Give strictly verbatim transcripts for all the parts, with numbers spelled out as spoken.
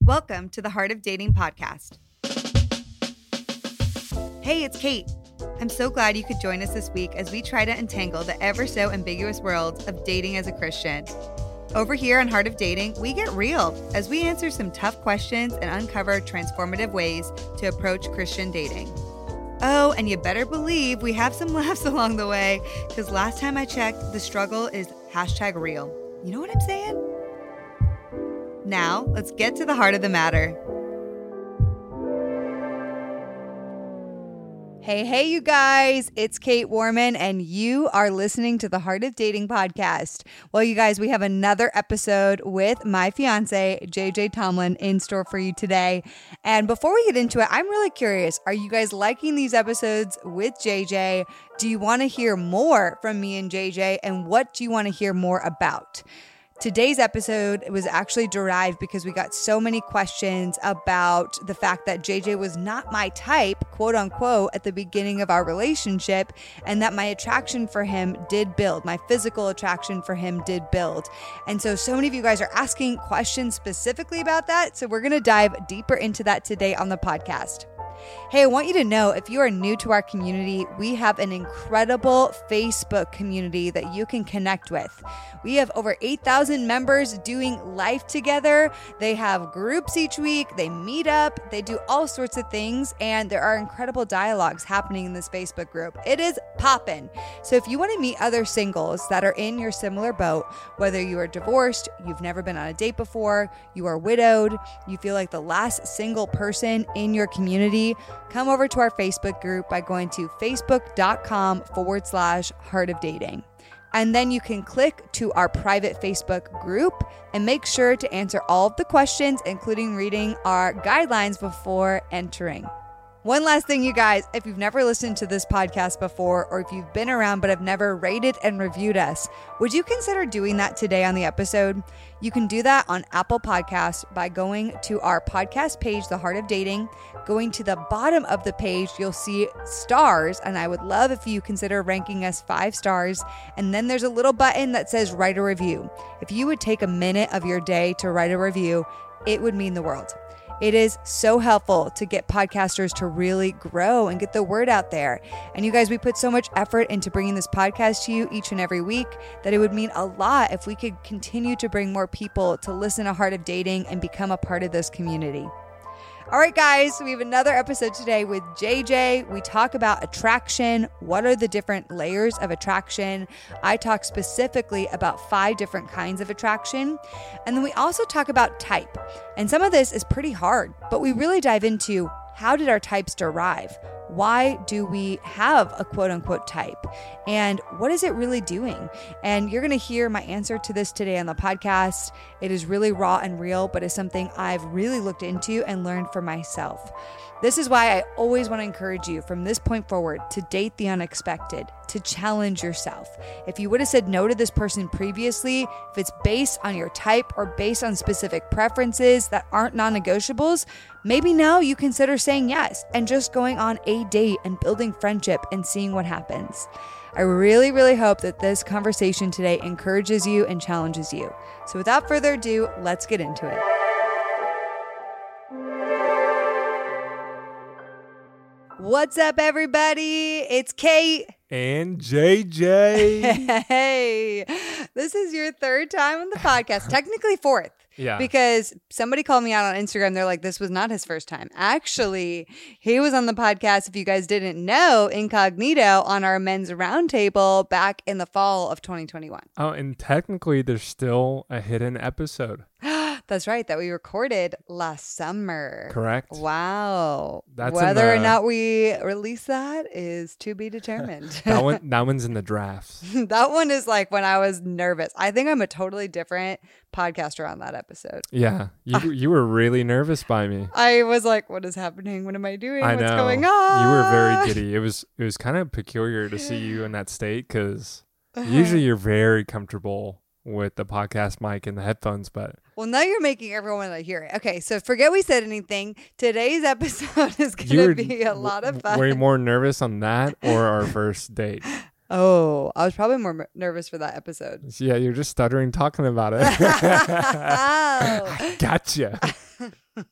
Welcome to the Heart of Dating podcast. Hey, it's Kate. I'm so glad you could join us this week as we try to untangle the ever so ambiguous world of dating as a Christian. Over here on Heart of Dating, we get real as we answer some tough questions and uncover transformative ways to approach Christian dating. Oh, and you better believe we have some laughs along the way, because last time I checked, the struggle is hashtag real. You know what I'm saying? Now, let's get to the heart of the matter. Hey, hey, you guys, it's Kate Warman, and you are listening to the Heart of Dating podcast. Well, you guys, we have another episode with my fiance, J J Tomlin, in store for you today. And before we get into it, I'm really curious, are you guys liking these episodes with J J? Do you want to hear more from me and J J? And what do you want to hear more about? Today's episode was actually derived because we got so many questions about the fact that J J was not my type, quote unquote, at the beginning of our relationship, and that my attraction for him did build. My physical attraction for him did build. And so, so many of you guys are asking questions specifically about that. So we're going to dive deeper into that today on the podcast. Hey, I want you to know, if you are new to our community, we have an incredible Facebook community that you can connect with. We have over eight thousand members doing life together. They have groups each week. They meet up. They do all sorts of things. And there are incredible dialogues happening in this Facebook group. It is poppin'. So if you want to meet other singles that are in your similar boat, whether you are divorced, you've never been on a date before, you are widowed, you feel like the last single person in your community, come over to our Facebook group by going to facebook.com forward slash Heart of Dating. And then you can click to our private Facebook group and make sure to answer all of the questions, including reading our guidelines before entering. One last thing, you guys, if you've never listened to this podcast before, or if you've been around but have never rated and reviewed us, would you consider doing that today on the episode? You can do that on Apple Podcasts by going to our podcast page, The Heart of Dating. Going to the bottom of the page, you'll see stars, and I would love if you consider ranking us five stars. And then there's a little button that says write a review. If you would take a minute of your day to write a review, it would mean the world. It is so helpful to get podcasters to really grow and get the word out there. And you guys, we put so much effort into bringing this podcast to you each and every week that it would mean a lot if we could continue to bring more people to listen to Heart of Dating and become a part of this community. All right, guys, so we have another episode today with J J. We talk about attraction. What are the different layers of attraction? I talk specifically about five different kinds of attraction. And then we also talk about type. And some of this is pretty hard, but we really dive into how did our types derive? Why do we have a quote unquote type? And what is it really doing? And you're going to hear my answer to this today on the podcast. It is really raw and real, but it's something I've really looked into and learned for myself. This is why I always want to encourage you from this point forward to date the unexpected, to challenge yourself. If you would have said no to this person previously, if it's based on your type or based on specific preferences that aren't non-negotiables, maybe now you consider saying yes and just going on a date and building friendship and seeing what happens. I really, really hope that this conversation today encourages you and challenges you. So without further ado, let's get into it. What's up, everybody? It's Kate. And J J. Hey, this is your third time on the podcast. Technically fourth. Yeah. Because somebody called me out on Instagram. They're like, this was not his first time. Actually, he was on the podcast, if you guys didn't know, incognito on our men's roundtable back in the fall of twenty twenty-one. Oh, and technically there's still a hidden episode. That's right, that we recorded last summer. Correct. Wow. That's Whether the, or not we release that is to be determined. that one, that one's in the drafts. That one is like when I was nervous. I think I'm a totally different podcaster on that episode. Yeah, you you were really nervous by me. I was like, "What is happening? What am I doing? I What's know. going on?" You were very giddy. It was it was kind of peculiar to see you in that state because usually you're very comfortable with the podcast mic and the headphones, but well, now you're making everyone want to hear it. Okay, so forget we said anything. Today's episode is you going were, to be a lot of fun. Were you more nervous on that or our first date? Oh, I was probably more m- nervous for that episode. Yeah, you're just stuttering talking about it. Oh. I gotcha.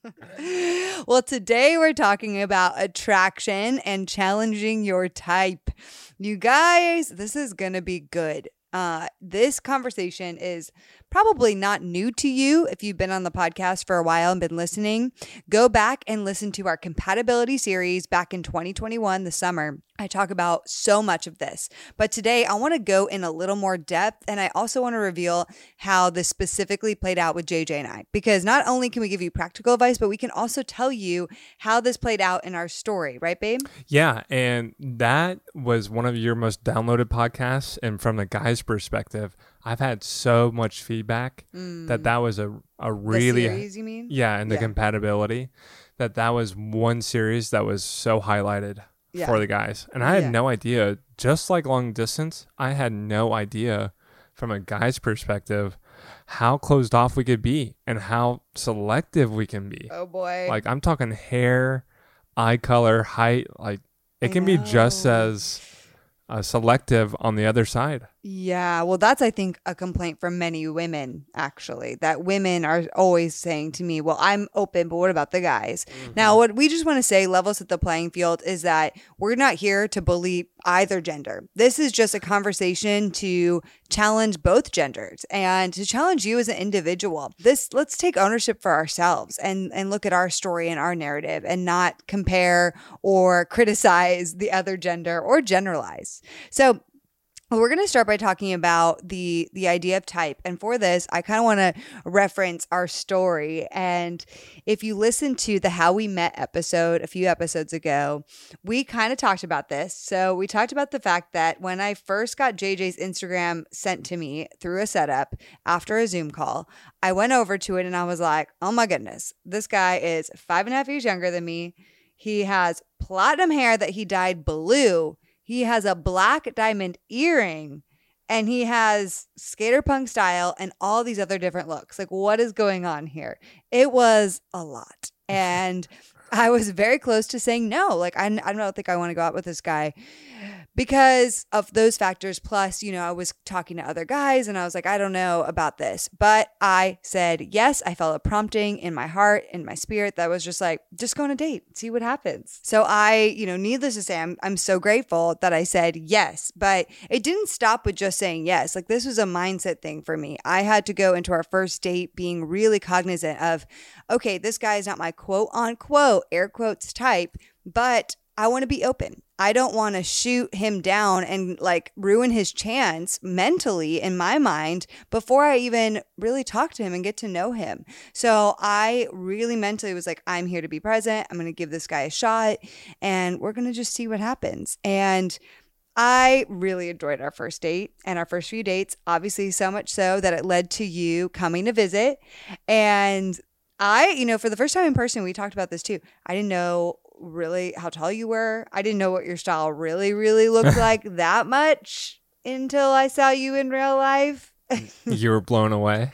Well, today we're talking about attraction and challenging your type. You guys, this is going to be good. Uh, this conversation is probably not new to you if you've been on the podcast for a while and been listening. Go back and listen to our compatibility series back in twenty twenty-one, the summer. I talk about so much of this, but today I want to go in a little more depth, and I also want to reveal how this specifically played out with J J and I, because not only can we give you practical advice, but we can also tell you how this played out in our story, right, babe? Yeah, and that was one of your most downloaded podcasts, and from the guy's perspective, I've had so much feedback mm. that that was a, a really... The series, you mean? Yeah, and the yeah. compatibility, that that was one series that was so highlighted yeah. for the guys. And I had yeah. no idea, just like long distance, I had no idea from a guy's perspective how closed off we could be and how selective we can be. Oh, boy. Like, I'm talking hair, eye color, height, like, it can be just as uh, selective on the other side. Yeah, well, that's, I think, a complaint from many women, actually, that women are always saying to me, well, I'm open, but what about the guys? Mm-hmm. Now, what we just want to say, levels at the playing field, is that we're not here to bully either gender. This is just a conversation to challenge both genders and to challenge you as an individual. This, let's take ownership for ourselves and, and look at our story and our narrative and not compare or criticize the other gender or generalize. So, we're going to start by talking about the the idea of type. And for this, I kind of want to reference our story. And if you listen to the How We Met episode a few episodes ago, we kind of talked about this. So we talked about the fact that when I first got J J's Instagram sent to me through a setup after a Zoom call, I went over to it and I was like, oh my goodness, this guy is five and a half years younger than me. He has platinum hair that he dyed blue. He has a black diamond earring, and he has skater punk style and all these other different looks. Like, what is going on here? It was a lot. And I was very close to saying no. Like, I, I don't think I want to go out with this guy because of those factors. Plus, you know, I was talking to other guys and I was like, I don't know about this. But I said yes. I felt a prompting in my heart, in my spirit that was just like, just go on a date, see what happens. So I, you know, needless to say, I'm, I'm so grateful that I said yes. But it didn't stop with just saying yes. Like, this was a mindset thing for me. I had to go into our first date being really cognizant of, okay, this guy is not my quote unquote, air quotes type, but I want to be open. I don't want to shoot him down and like ruin his chance mentally in my mind before I even really talk to him and get to know him. So I really mentally was like, I'm here to be present. I'm going to give this guy a shot and we're going to just see what happens. And I really enjoyed our first date and our first few dates, obviously so much so that it led to you coming to visit. And I, you know, for the first time in person, we talked about this too. I didn't know really how tall you were. I didn't know what your style really, really looked like that much until I saw you in real life. You were blown away.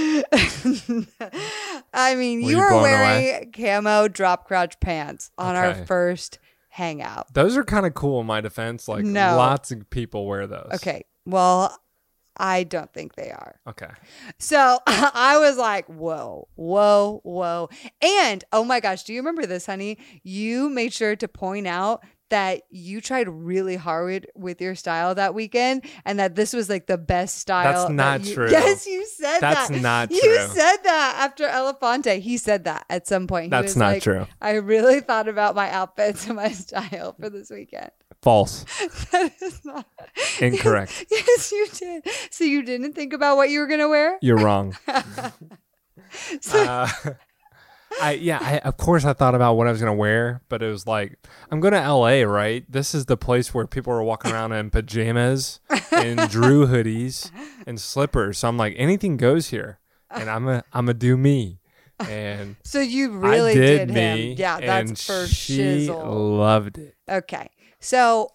I mean, were you, you were wearing away? Camo drop crotch pants on okay. our first hangout. Those are kind of cool in my defense. Like no. lots of people wear those. Okay. Well, I don't think they are. Okay. So I was like, whoa, whoa, whoa. And oh my gosh, do you remember this, honey? You made sure to point out that you tried really hard with your style that weekend and that this was like the best style. That's not you, true. Yes, you said That's that. That's not you true. You said that after Elefante. He said that at some point. He That's was not like, true. I really thought about my outfits and my style for this weekend. False. That is not incorrect. Yes, you did. So you didn't think about what you were going to wear? You're wrong. so- uh, I yeah, I, of course I thought about what I was going to wear, but it was like, I'm going to L A, right? This is the place where people are walking around in pajamas and Drew hoodies and slippers. So I'm like, anything goes here. And I'm a I'm a do me. And so you really I did, did me, him. Yeah, that's and for she shizzle. Loved it. Okay. So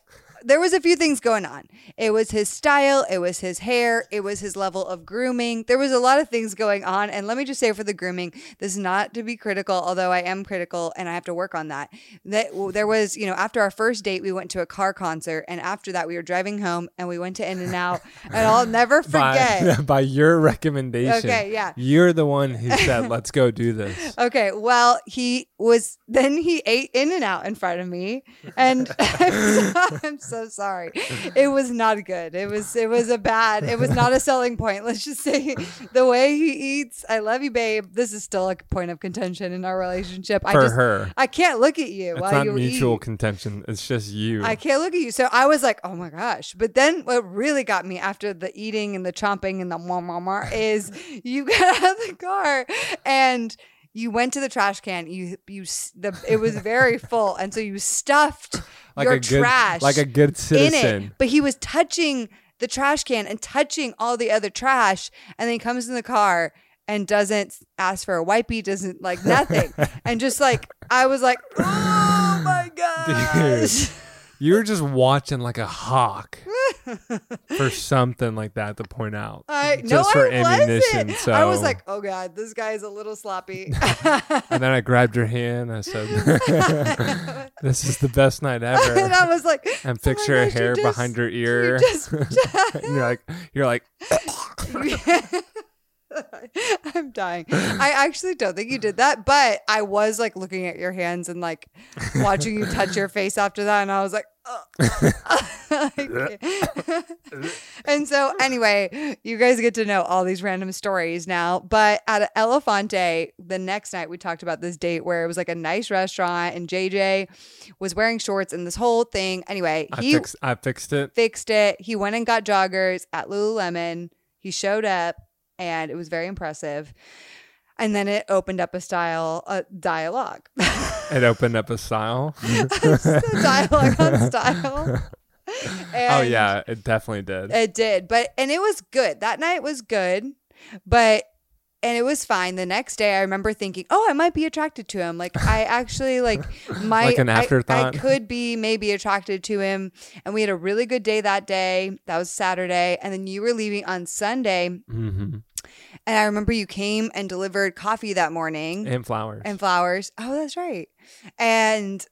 there was a few things going on. It was his style. It was his hair. It was his level of grooming. There was a lot of things going on. And let me just say for the grooming, this is not to be critical, although I am critical and I have to work on that. That there was, you know, after our first date, we went to a car concert. And after that, we were driving home and we went to In-N-Out. And I'll never forget. By, by your recommendation. Okay, yeah. You're the one who said, let's go do this. Okay, well, he was, then he ate In-N-Out in front of me. And I'm so, I'm so sorry. It was not good. It was it was a bad, it was not a selling point. Let's just say the way he eats, I love you, babe. This is still a point of contention in our relationship. For I just, her. I can't look at you It's while not you mutual eat. contention. It's just you. I can't look at you. So I was like, oh my gosh. But then what really got me after the eating and the chomping and the mwah, mwah, mwah is you got out of the car and you went to the trash can. You you the it was very full, and so you stuffed like your a good, trash like a good in citizen. it. But he was touching the trash can and touching all the other trash, and then he comes in the car and doesn't ask for a wipey, doesn't like nothing, and just like I was like, oh my gosh. Dude, you were just watching like a hawk for something like that to point out. I just no, for I ammunition. wasn't. So I was like, oh god, this guy is a little sloppy. and then I grabbed your hand. I said, "This is the best night ever." And I was like, and oh fix my your gosh, you hair just- behind your ear. you just- and you're like, you're like, I'm dying. I actually don't think you did that, but I was like looking at your hands and like watching you touch your face after that, and I was like, oh. And so anyway, you guys get to know all these random stories now. But at Elefante, the next night we talked about this date where it was like a nice restaurant, and J J was wearing shorts and this whole thing. Anyway, I, he fix, I fixed it. fixed it. He went and got joggers at Lululemon. He showed up. And it was very impressive. And then it opened up a style, a dialogue. It opened up a style. A dialogue on style. Oh, yeah, it definitely did. It did. But, and it was good. That night was good. But, and it was fine. The next day, I remember thinking, oh, I might be attracted to him. Like, I actually, like, might. Like an afterthought? I, I could be maybe attracted to him. And we had a really good day that day. That was Saturday. And then you were leaving on Sunday. Mm-hmm. And I remember you came and delivered coffee that morning. And flowers. And flowers. Oh, that's right. And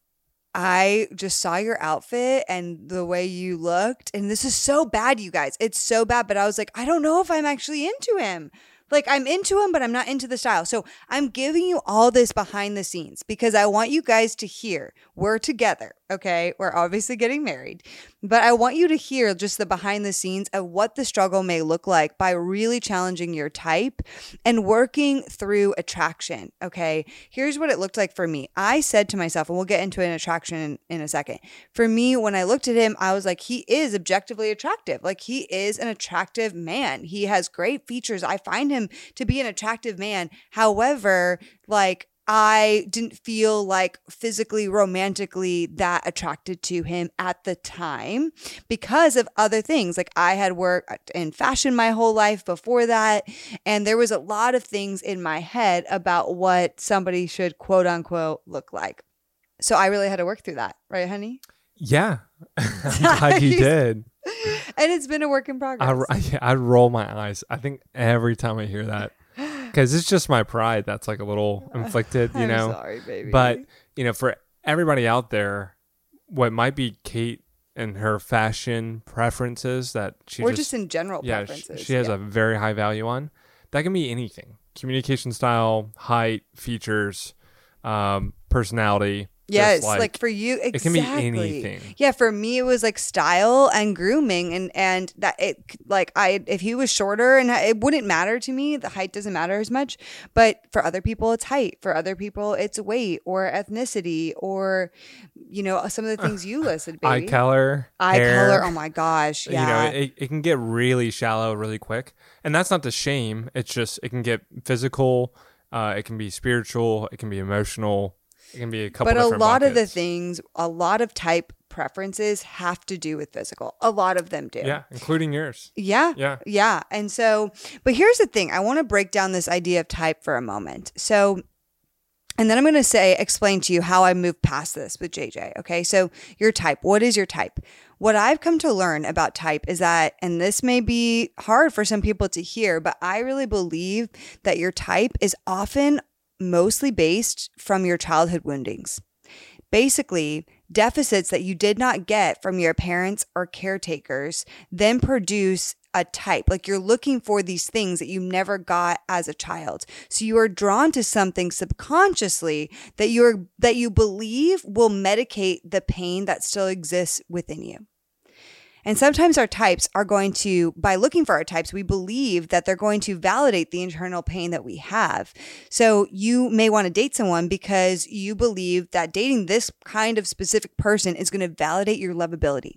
I just saw your outfit and the way you looked. And this is so bad, you guys. It's so bad. But I was like, I don't know if I'm actually into him. Like, I'm into him, but I'm not into the style. So I'm giving you all this behind the scenes because I want you guys to hear we're together. Okay. We're obviously getting married, but I want you to hear just the behind the scenes of what the struggle may look like by really challenging your type and working through attraction. Okay. Here's what it looked like for me. I said to myself, and we'll get into an attraction in, in a second. For me, when I looked at him, I was like, he is objectively attractive. Like, he is an attractive man. He has great features. I find him to be an attractive man. However, like, I didn't feel like physically, romantically that attracted to him at the time because of other things. Like, I had worked in fashion my whole life before that. And there was a lot of things in my head about what somebody should quote unquote look like. So I really had to work through that. Right, honey? Yeah. I'm glad you did. And it's been a work in progress. I, I, I roll my eyes. I think every time I hear that. Because it's just my pride that's like a little inflicted, you I'm know? sorry, baby. But, you know, for everybody out there, what might be Kate and her fashion preferences that she or just, just in general yeah, preferences. she, she has yeah. a very high value on, that can be anything. Communication style, height, features, um, personality. Yes, like, like for you, exactly. It can be anything. Yeah, for me, it was like style and grooming, and and that it like I if he was shorter, and it wouldn't matter to me. The height doesn't matter as much, but for other people, it's height. For other people, it's weight or ethnicity or you know some of the things you listed. Baby. Eye color, eye hair. color. Oh my gosh, yeah. You know, it it can get really shallow really quick, and that's not to shame. It's just it can get physical. Uh, it can be spiritual. It can be emotional. It can be a couple but a different lot of the buckets. things, a lot of type preferences have to do with physical. A lot of them do. Yeah, including yours. Yeah. Yeah. Yeah. And so, but here's the thing. I want to break down this idea of type for a moment. So, and then I'm going to say, explain to you how I moved past this with J J. Okay. So your type, what is your type? What I've come to learn about type is that, and this may be hard for some people to hear, but I really believe that your type is often mostly based from your childhood woundings. Basically, deficits that you did not get from your parents or caretakers then produce a type. Like you're looking for these things that you never got as a child. So you are drawn to something subconsciously that you're that you believe will medicate the pain that still exists within you. And sometimes our types are going to, by looking for our types, we believe that they're going to validate the internal pain that we have. So you may want to date someone because you believe that dating this kind of specific person is going to validate your lovability.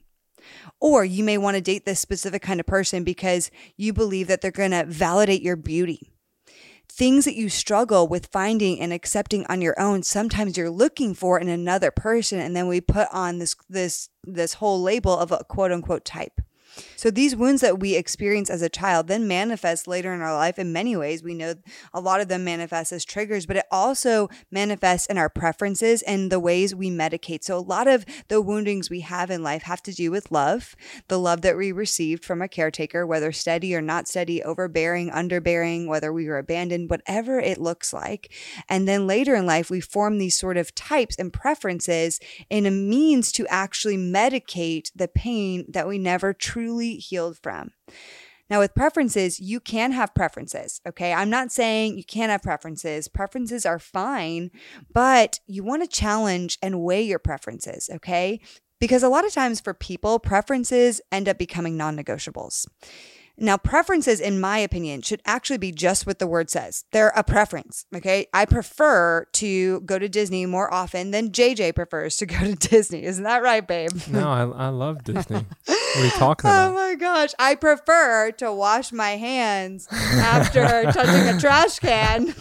Or you may want to date this specific kind of person because you believe that they're going to validate your beauty. Things that you struggle with finding and accepting on your own, sometimes you're looking for in another person, and then we put on this this this whole label of a quote unquote type. So these wounds that we experience as a child then manifest later in our life in many ways. We know a lot of them manifest as triggers, but it also manifests in our preferences and the ways we medicate. So a lot of the woundings we have in life have to do with love, the love that we received from a caretaker, whether steady or not steady, overbearing, underbearing, whether we were abandoned, whatever it looks like. And then later in life, we form these sort of types and preferences in a means to actually medicate the pain that we never truly healed from. Now, with preferences, you can have preferences, okay? I'm not saying you can't have preferences. Preferences are fine, but you want to challenge and weigh your preferences, okay? Because a lot of times for people, preferences end up becoming non-negotiables. Now, preferences, in my opinion, should actually be just what the word says. They're a preference, okay? I prefer to go to Disney more often than J J prefers to go to Disney. Isn't that right, babe? No, I, I love Disney. What are you talking about? Oh my gosh. I prefer to wash my hands after touching a trash can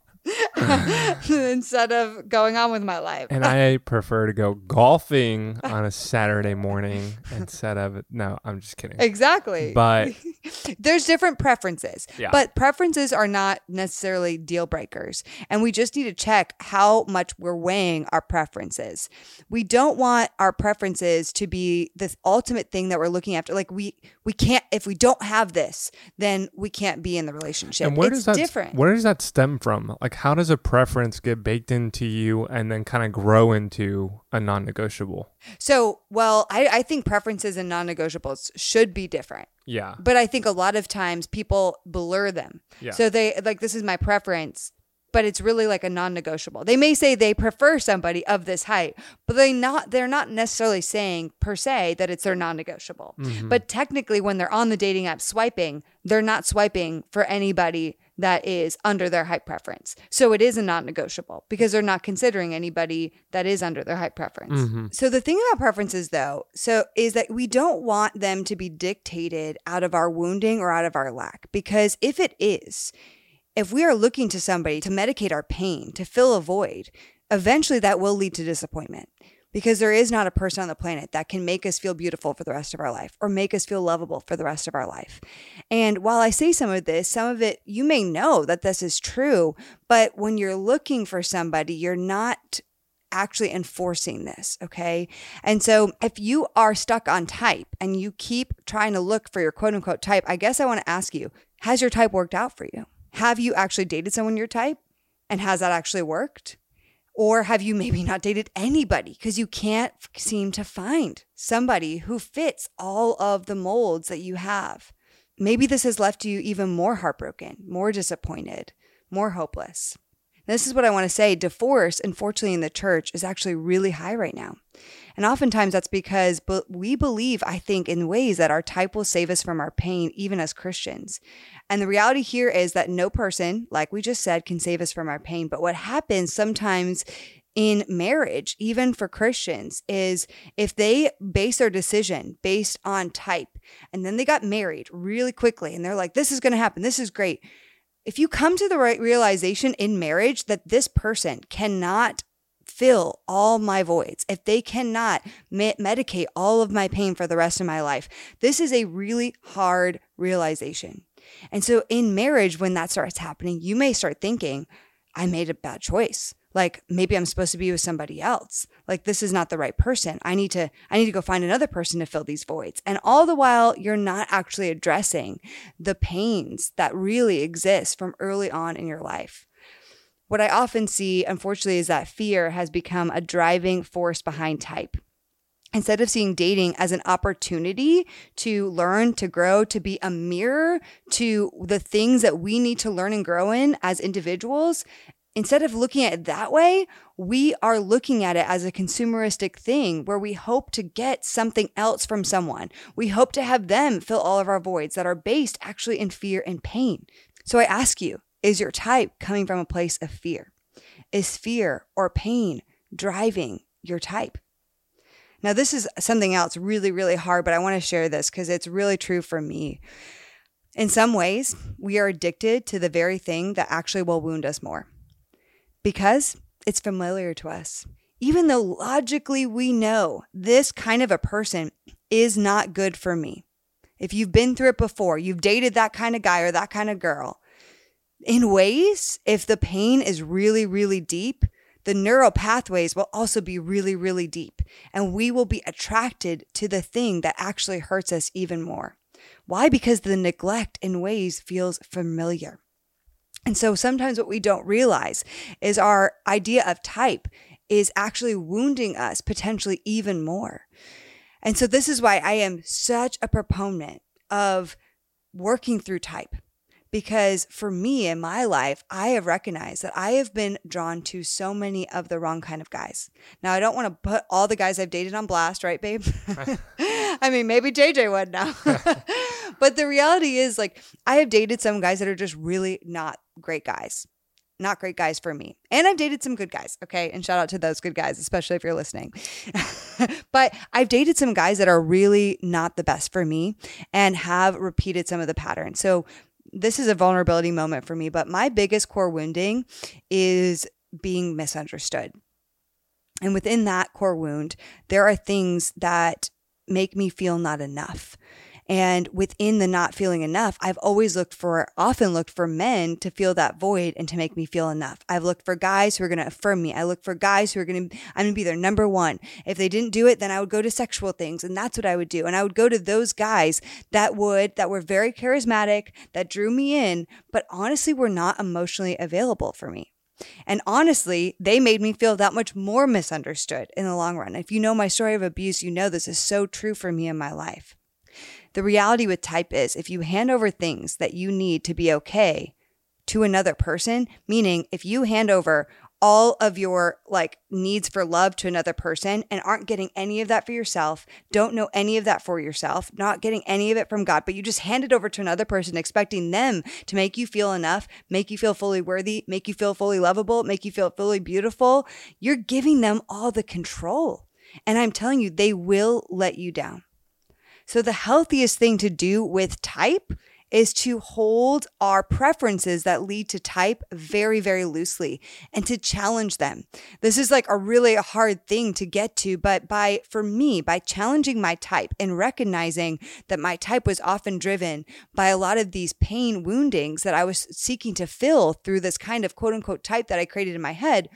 instead of going on with my life. And I prefer to go golfing on a Saturday morning instead of, no, I'm just kidding. Exactly. But there's different preferences, yeah. But preferences are not necessarily deal breakers. And we just need to check how much we're weighing our preferences. We don't want our preferences to be this ultimate thing that we're looking after. Like we, we can't, if we don't have this, then we can't be in the relationship. And where it's does that, different. Where does that stem from? Like, how does a preference get baked into you and then kind of grow into a non-negotiable? So, well, I, I think preferences and non-negotiables should be different. Yeah. But I think a lot of times people blur them. Yeah. So they like, this is my preference, but it's really like a non-negotiable. They may say they prefer somebody of this height, but they not they're not necessarily saying per se that it's their non-negotiable. Mm-hmm. But technically when they're on the dating app swiping, they're not swiping for anybody that is under their height preference. So it is a non-negotiable because they're not considering anybody that is under their height preference. Mm-hmm. So the thing about preferences though, so is that we don't want them to be dictated out of our wounding or out of our lack. Because if it is, if we are looking to somebody to medicate our pain, to fill a void, eventually that will lead to disappointment. Because there is not a person on the planet that can make us feel beautiful for the rest of our life or make us feel lovable for the rest of our life. And while I say some of this, some of it, you may know that this is true, but when you're looking for somebody, you're not actually enforcing this, okay? And so if you are stuck on type and you keep trying to look for your quote unquote type, I guess I want to ask you, has your type worked out for you? Have you actually dated someone your type? And has that actually worked? Or have you maybe not dated anybody because you can't f- seem to find somebody who fits all of the molds that you have? Maybe this has left you even more heartbroken, more disappointed, more hopeless. This is what I want to say. Divorce, unfortunately, in the church is actually really high right now. And oftentimes that's because we believe, I think, in ways that our type will save us from our pain, even as Christians. And the reality here is that no person, like we just said, can save us from our pain. But what happens sometimes in marriage, even for Christians, is if they base their decision based on type, and then they got married really quickly, and they're like, this is going to happen, this is great. If you come to the right realization in marriage that this person cannot fill all my voids, if they cannot me- medicate all of my pain for the rest of my life, this is a really hard realization. And so in marriage, when that starts happening, you may start thinking, I made a bad choice. Like maybe I'm supposed to be with somebody else. Like this is not the right person. I need to, I need to go find another person to fill these voids. And all the while you're not actually addressing the pains that really exist from early on in your life. What I often see, unfortunately, is that fear has become a driving force behind type. Instead of seeing dating as an opportunity to learn, to grow, to be a mirror to the things that we need to learn and grow in as individuals, instead of looking at it that way, we are looking at it as a consumeristic thing where we hope to get something else from someone. We hope to have them fill all of our voids that are based actually in fear and pain. So I ask you, is your type coming from a place of fear? Is fear or pain driving your type? Now, this is something else really, really hard, but I want to share this because it's really true for me. In some ways, we are addicted to the very thing that actually will wound us more, because it's familiar to us. Even though logically we know this kind of a person is not good for me. If you've been through it before, you've dated that kind of guy or that kind of girl, in ways, if the pain is really, really deep, the neural pathways will also be really, really deep, and we will be attracted to the thing that actually hurts us even more. Why? Because the neglect in ways feels familiar. And so sometimes what we don't realize is our idea of type is actually wounding us potentially even more. And so this is why I am such a proponent of working through type. Because for me in my life, I have recognized that I have been drawn to so many of the wrong kind of guys. Now, I don't want to put all the guys I've dated on blast, right, babe? I mean, maybe J J would now. But the reality is, like, I have dated some guys that are just really not great guys. Not great guys for me. And I've dated some good guys, okay? And shout out to those good guys, especially if you're listening. But I've dated some guys that are really not the best for me and have repeated some of the patterns. So this is a vulnerability moment for me, but my biggest core wounding is being misunderstood. And within that core wound, there are things that make me feel not enough. And within the not feeling enough, I've always looked for, often looked for men to fill that void and to make me feel enough. I've looked for guys who are going to affirm me. I look for guys who are going to, I'm going to be their number one. If they didn't do it, then I would go to sexual things, and that's what I would do. And I would go to those guys that would, that were very charismatic, that drew me in, but honestly were not emotionally available for me. And honestly, they made me feel that much more misunderstood in the long run. If you know my story of abuse, you know this is so true for me in my life. The reality with type is if you hand over things that you need to be okay to another person, meaning if you hand over all of your like needs for love to another person and aren't getting any of that for yourself, don't know any of that for yourself, not getting any of it from God, but you just hand it over to another person expecting them to make you feel enough, make you feel fully worthy, make you feel fully lovable, make you feel fully beautiful, you're giving them all the control. And I'm telling you, they will let you down. So the healthiest thing to do with type is to hold our preferences that lead to type very, very loosely and to challenge them. This is like a really hard thing to get to, but by, for me, by challenging my type and recognizing that my type was often driven by a lot of these pain woundings that I was seeking to fill through this kind of quote unquote type that I created in my head,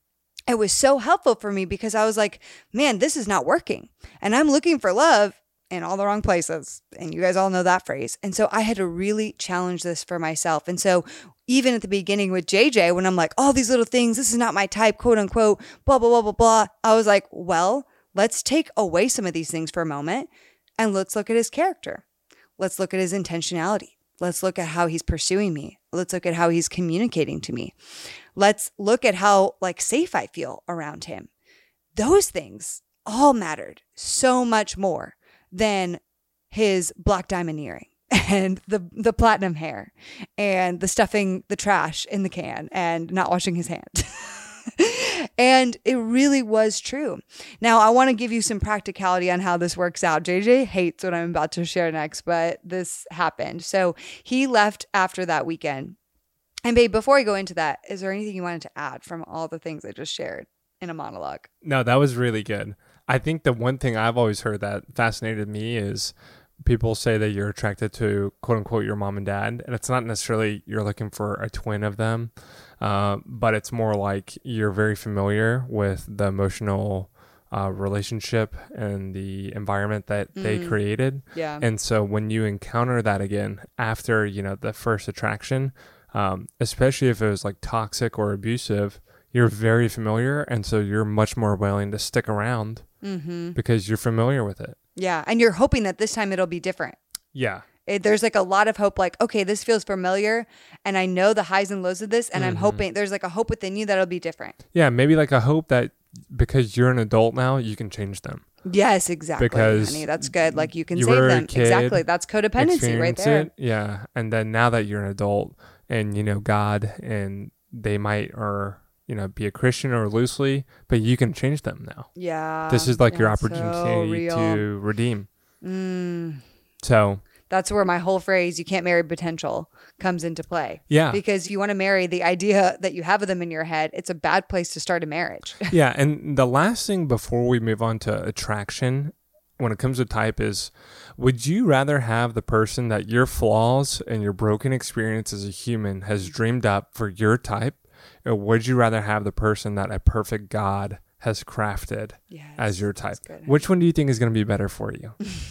it was so helpful for me because I was like, man, this is not working. And I'm looking for love in all the wrong places. And you guys all know that phrase. And so I had to really challenge this for myself. And so even at the beginning with J J, when I'm like, all these little things, this is not my type, quote unquote, blah, blah, blah, blah, blah. I was like, well, let's take away some of these things for a moment and let's look at his character. Let's look at his intentionality. Let's look at how he's pursuing me. Let's look at how he's communicating to me. Let's look at how like safe I feel around him. Those things all mattered so much more than his black diamond earring and the the platinum hair and the stuffing the trash in the can and not washing his hands. And it really was true. Now, I want to give you some practicality on how this works out. J J hates what I'm about to share next, but this happened. So he left after that weekend. And babe, before I go into that, is there anything you wanted to add from all the things I just shared in a monologue? No, that was really good. I think the one thing I've always heard that fascinated me is people say that you're attracted to quote unquote your mom and dad, and it's not necessarily you're looking for a twin of them, uh, but it's more like you're very familiar with the emotional uh, relationship and the environment that mm. they created. Yeah. And so when you encounter that again after, you know, the first attraction, um, especially if it was like toxic or abusive, you're very familiar. And so you're much more willing to stick around mm-hmm. because you're familiar with it. Yeah. And you're hoping that this time it'll be different. Yeah. It, there's like a lot of hope, like, okay, this feels familiar and I know the highs and lows of this. And mm-hmm. I'm hoping there's like a hope within you that it'll be different. Yeah. Maybe like a hope that because you're an adult now, you can change them. Yes, exactly. Because honey, that's good. Like you can you save were a them. kid, Exactly. That's codependency right there. It, yeah. And then now that you're an adult and you know God and they might or you know be a Christian or loosely, but you can change them now. Yeah. This is like your so opportunity real. to redeem. Mm. So that's where my whole phrase, you can't marry potential, comes into play. Yeah. Because you want to marry the idea that you have of them in your head. It's a bad place to start a marriage. Yeah. And the last thing before we move on to attraction, when it comes to type is, would you rather have the person that your flaws and your broken experience as a human has dreamed up for your type? Or would you rather have the person that a perfect God has crafted yes, as your type? Which one do you think is going to be better for you?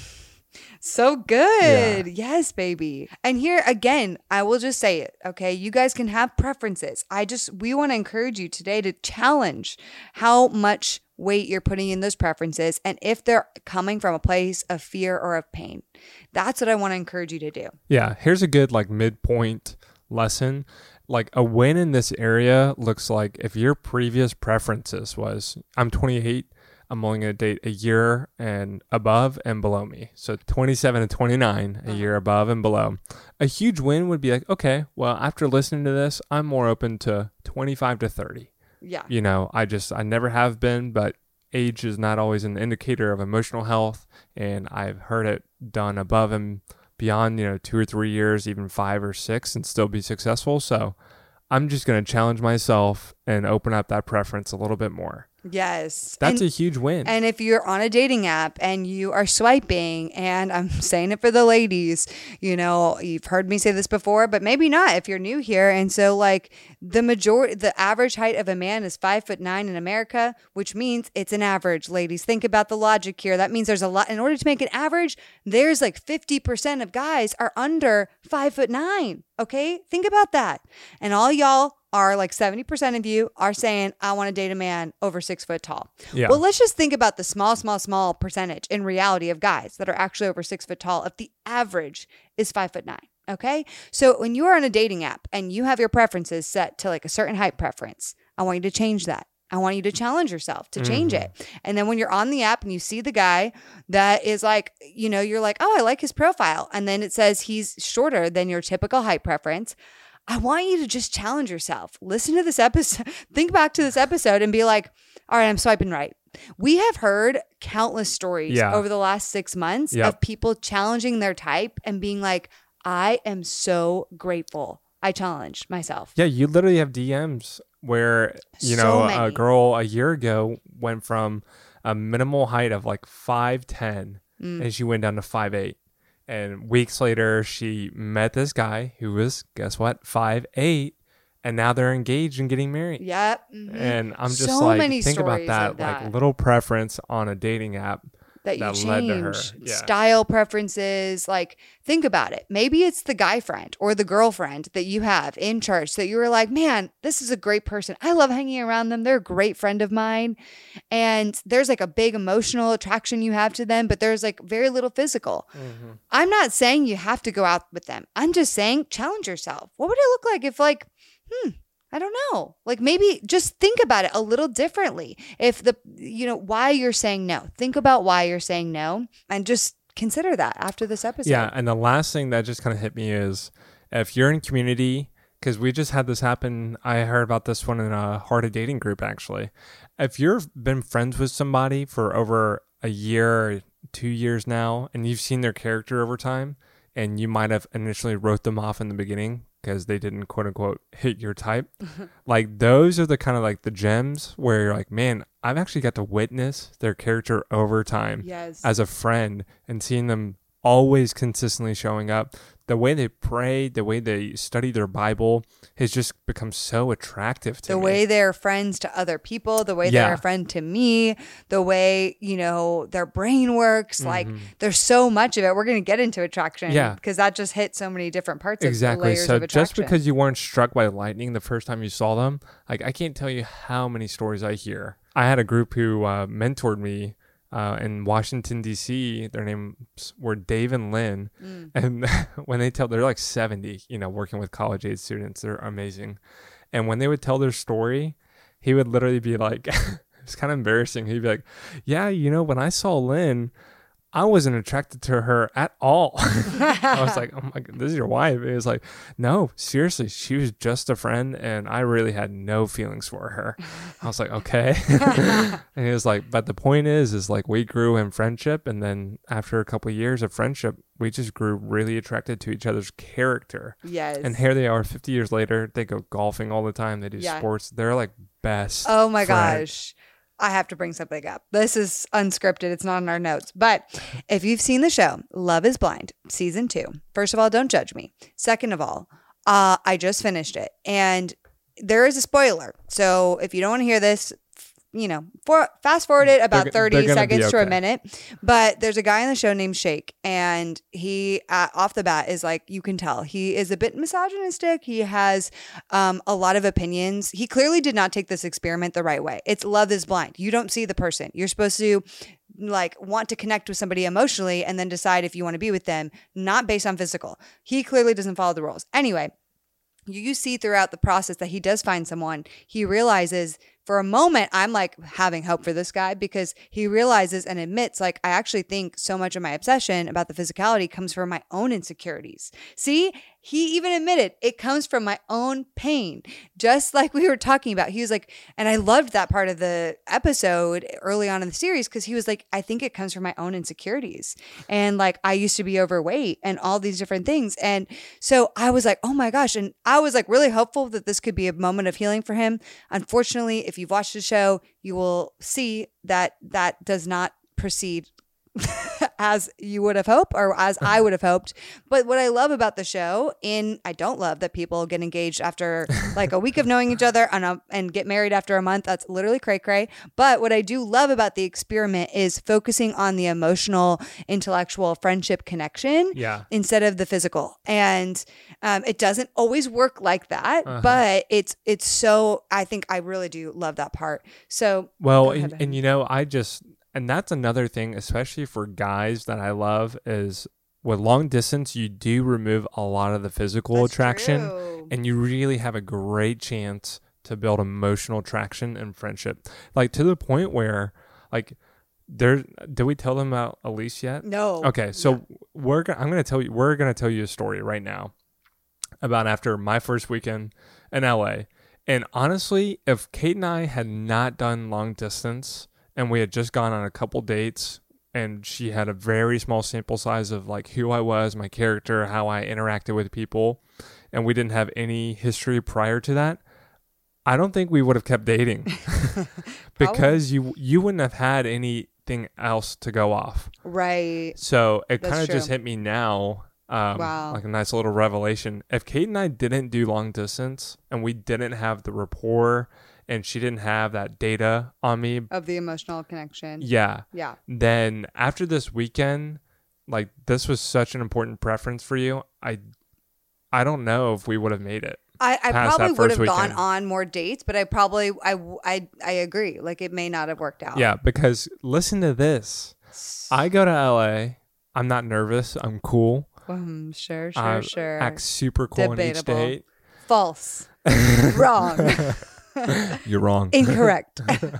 So good. Yeah. Yes, baby. And here again, I will just say it. Okay. You guys can have preferences. I just, we want to encourage you today to challenge how much weight you're putting in those preferences and if they're coming from a place of fear or of pain. That's what I want to encourage you to do. Yeah. Here's a good like midpoint lesson. Like a win in this area looks like if your previous preferences was I'm twenty-eight, I'm only going to date a year and above and below me. So twenty-seven and twenty-nine, a year above and below. A huge win would be like, okay, well, after listening to this, I'm more open to twenty-five to thirty. Yeah. You know, I just, I never have been, but age is not always an indicator of emotional health. And I've heard it done above and beyond, you know, two or three years, even five or six and still be successful. So I'm just going to challenge myself and open up that preference a little bit more. Yes. That's and, a huge win. And if you're on a dating app and you are swiping, and I'm saying it for the ladies, you know, you've heard me say this before, but maybe not if you're new here. And so like the majority, the average height of a man is five foot nine in America, which means it's an average. Ladies, think about the logic here. That means there's a lot, in order to make an average, there's like fifty percent of guys are under five foot nine. Okay. Think about that. And all y'all are like seventy percent of you are saying, I want to date a man over six foot tall. Yeah. Well, let's just think about the small, small, small percentage in reality of guys that are actually over six foot tall if the average is five foot nine. Okay. So when you are on a dating app and you have your preferences set to like a certain height preference, I want you to change that. I want you to challenge yourself to change mm-hmm. it. And then when you're on the app and you see the guy that is like, you know, you're like, oh, I like his profile. And then it says he's shorter than your typical height preference. I want you to just challenge yourself. Listen to this episode. Think back to this episode and be like, all right, I'm swiping right. We have heard countless stories yeah. over the last six months yep. of people challenging their type and being like, I am so grateful I challenged myself. Yeah, you literally have D Ms where, you So know, many. a girl a year ago went from a minimal height of like five ten mm. and she went down to five eight. And weeks later, she met this guy who was, guess what, five eight, and now they're engaged and getting married. Yep. Mm-hmm. And I'm just so like, many think about stories that, of that, like little preference on a dating app that you that change. led to her. Yeah. Style preferences. Like, think about it. Maybe it's the guy friend or the girlfriend that you have in church that you were like, man, this is a great person. I love hanging around them. They're a great friend of mine. And there's like a big emotional attraction you have to them, but there's like very little physical. Mm-hmm. I'm not saying you have to go out with them. I'm just saying challenge yourself. What would it look like if like, hmm, I don't know. Like maybe just think about it a little differently. If the, you know, why you're saying no, think about why you're saying no and just consider that after this episode. Yeah. And the last thing that just kind of hit me is if you're in community, because we just had this happen. I heard about this one in a Heart of Dating group, actually. If you've been friends with somebody for over a year, or two years now, and you've seen their character over time, and you might have initially wrote them off in the beginning because they didn't quote unquote hit your type. Like those are the kind of like the gems where you're like, man, I've actually got to witness their character over time yes. as a friend and seeing them always consistently showing up. The way they pray, the way they study their Bible has just become so attractive to the me. The way they're friends to other people, the way Yeah. they're a friend to me, the way, you know, their brain works. Mm-hmm. Like there's so much of it. We're going to get into attraction Yeah. because that just hit so many different parts Exactly. of the layers So of attraction. just because you weren't struck by lightning the first time you saw them, like I can't tell you how many stories I hear. I had a group who uh, mentored me Uh, in Washington, D C, their names were Dave and Lynn. Mm. And when they tell, they're like seventy, you know, working with college age students. They're amazing. And when they would tell their story, he would literally be like, it's kind of embarrassing. He'd be like, yeah, you know, when I saw Lynn, I wasn't attracted to her at all. I was like, oh my God, this is your wife. It was like, no, seriously, she was just a friend and I really had no feelings for her. I was like, okay. And he was like, but the point is, is like we grew in friendship. And then after a couple of years of friendship, we just grew really attracted to each other's character. Yes. And here they are fifty years later. They go golfing all the time. They do Yeah. sports. They're like best Oh my friends. gosh. I have to bring something up. This is unscripted. It's not in our notes. But if you've seen the show, Love is Blind, season two, first of all, don't judge me. Second of all, uh, I just finished it. And there is a spoiler. So if you don't want to hear this, you know, for, fast forward it about They're- thirty they're gonna be seconds to a okay. minute. But there's a guy on the show named Shake, and he, uh, off the bat, is like, you can tell he is a bit misogynistic. He has um, a lot of opinions. He clearly did not take this experiment the right way. It's Love is Blind. You don't see the person. You're supposed to like want to connect with somebody emotionally and then decide if you want to be with them, not based on physical. He clearly doesn't follow the rules. Anyway, you, you see throughout the process that he does find someone. He realizes for a moment, I'm like having hope for this guy because he realizes and admits, like, I actually think so much of my obsession about the physicality comes from my own insecurities. See, he even admitted it comes from my own pain, just like we were talking about. He was like, and I loved that part of the episode early on in the series because he was like, I think it comes from my own insecurities. And like, I used to be overweight and all these different things. And so I was like, oh my gosh. And I was like really hopeful that this could be a moment of healing for him. Unfortunately, if you've watched the show, you will see that that does not proceed as you would have hoped or as I would have hoped. But what I love about the show, in I don't love that people get engaged after like a week of knowing each other and, a, and get married after a month. That's literally cray cray. But what I do love about the experiment is focusing on the emotional, intellectual friendship connection Yeah. instead of the physical. And um, it doesn't always work like that, Uh-huh. but it's it's so, I think I really do love that part. So Well, Go ahead, and, Ben. and you know, I just, and that's another thing, especially for guys that I love, is with long distance, you do remove a lot of the physical That's attraction, true. and you really have a great chance to build emotional attraction and friendship. Like to the point where, like, there, did we tell them about Elise yet? No. Okay, so we're, go- I'm gonna tell you, we're gonna tell you a story right now about after my first weekend in L A. And honestly, if Kate and I had not done long distance and we had just gone on a couple dates and she had a very small sample size of like who I was, my character, how I interacted with people, and we didn't have any history prior to that, I don't think we would have kept dating because you you wouldn't have had anything else to go off. Right. So it That's kind of just true. hit me now. Um, Wow. Like a nice little revelation. If Kate and I didn't do long distance and we didn't have the rapport and she didn't have that data on me, Of the emotional connection. yeah, Yeah. then after this weekend, like this was such an important preference for you. I, I don't know if we would have made it. I, I Past probably that would first have gone weekend. on more dates, but I probably, I, I, I agree. Like it may not have worked out. Yeah, because listen to this. I go to L A. I'm not nervous. I'm cool. Um, sure, sure, I sure. act super cool on each Debatable. date. False. Wrong. You're wrong. Incorrect.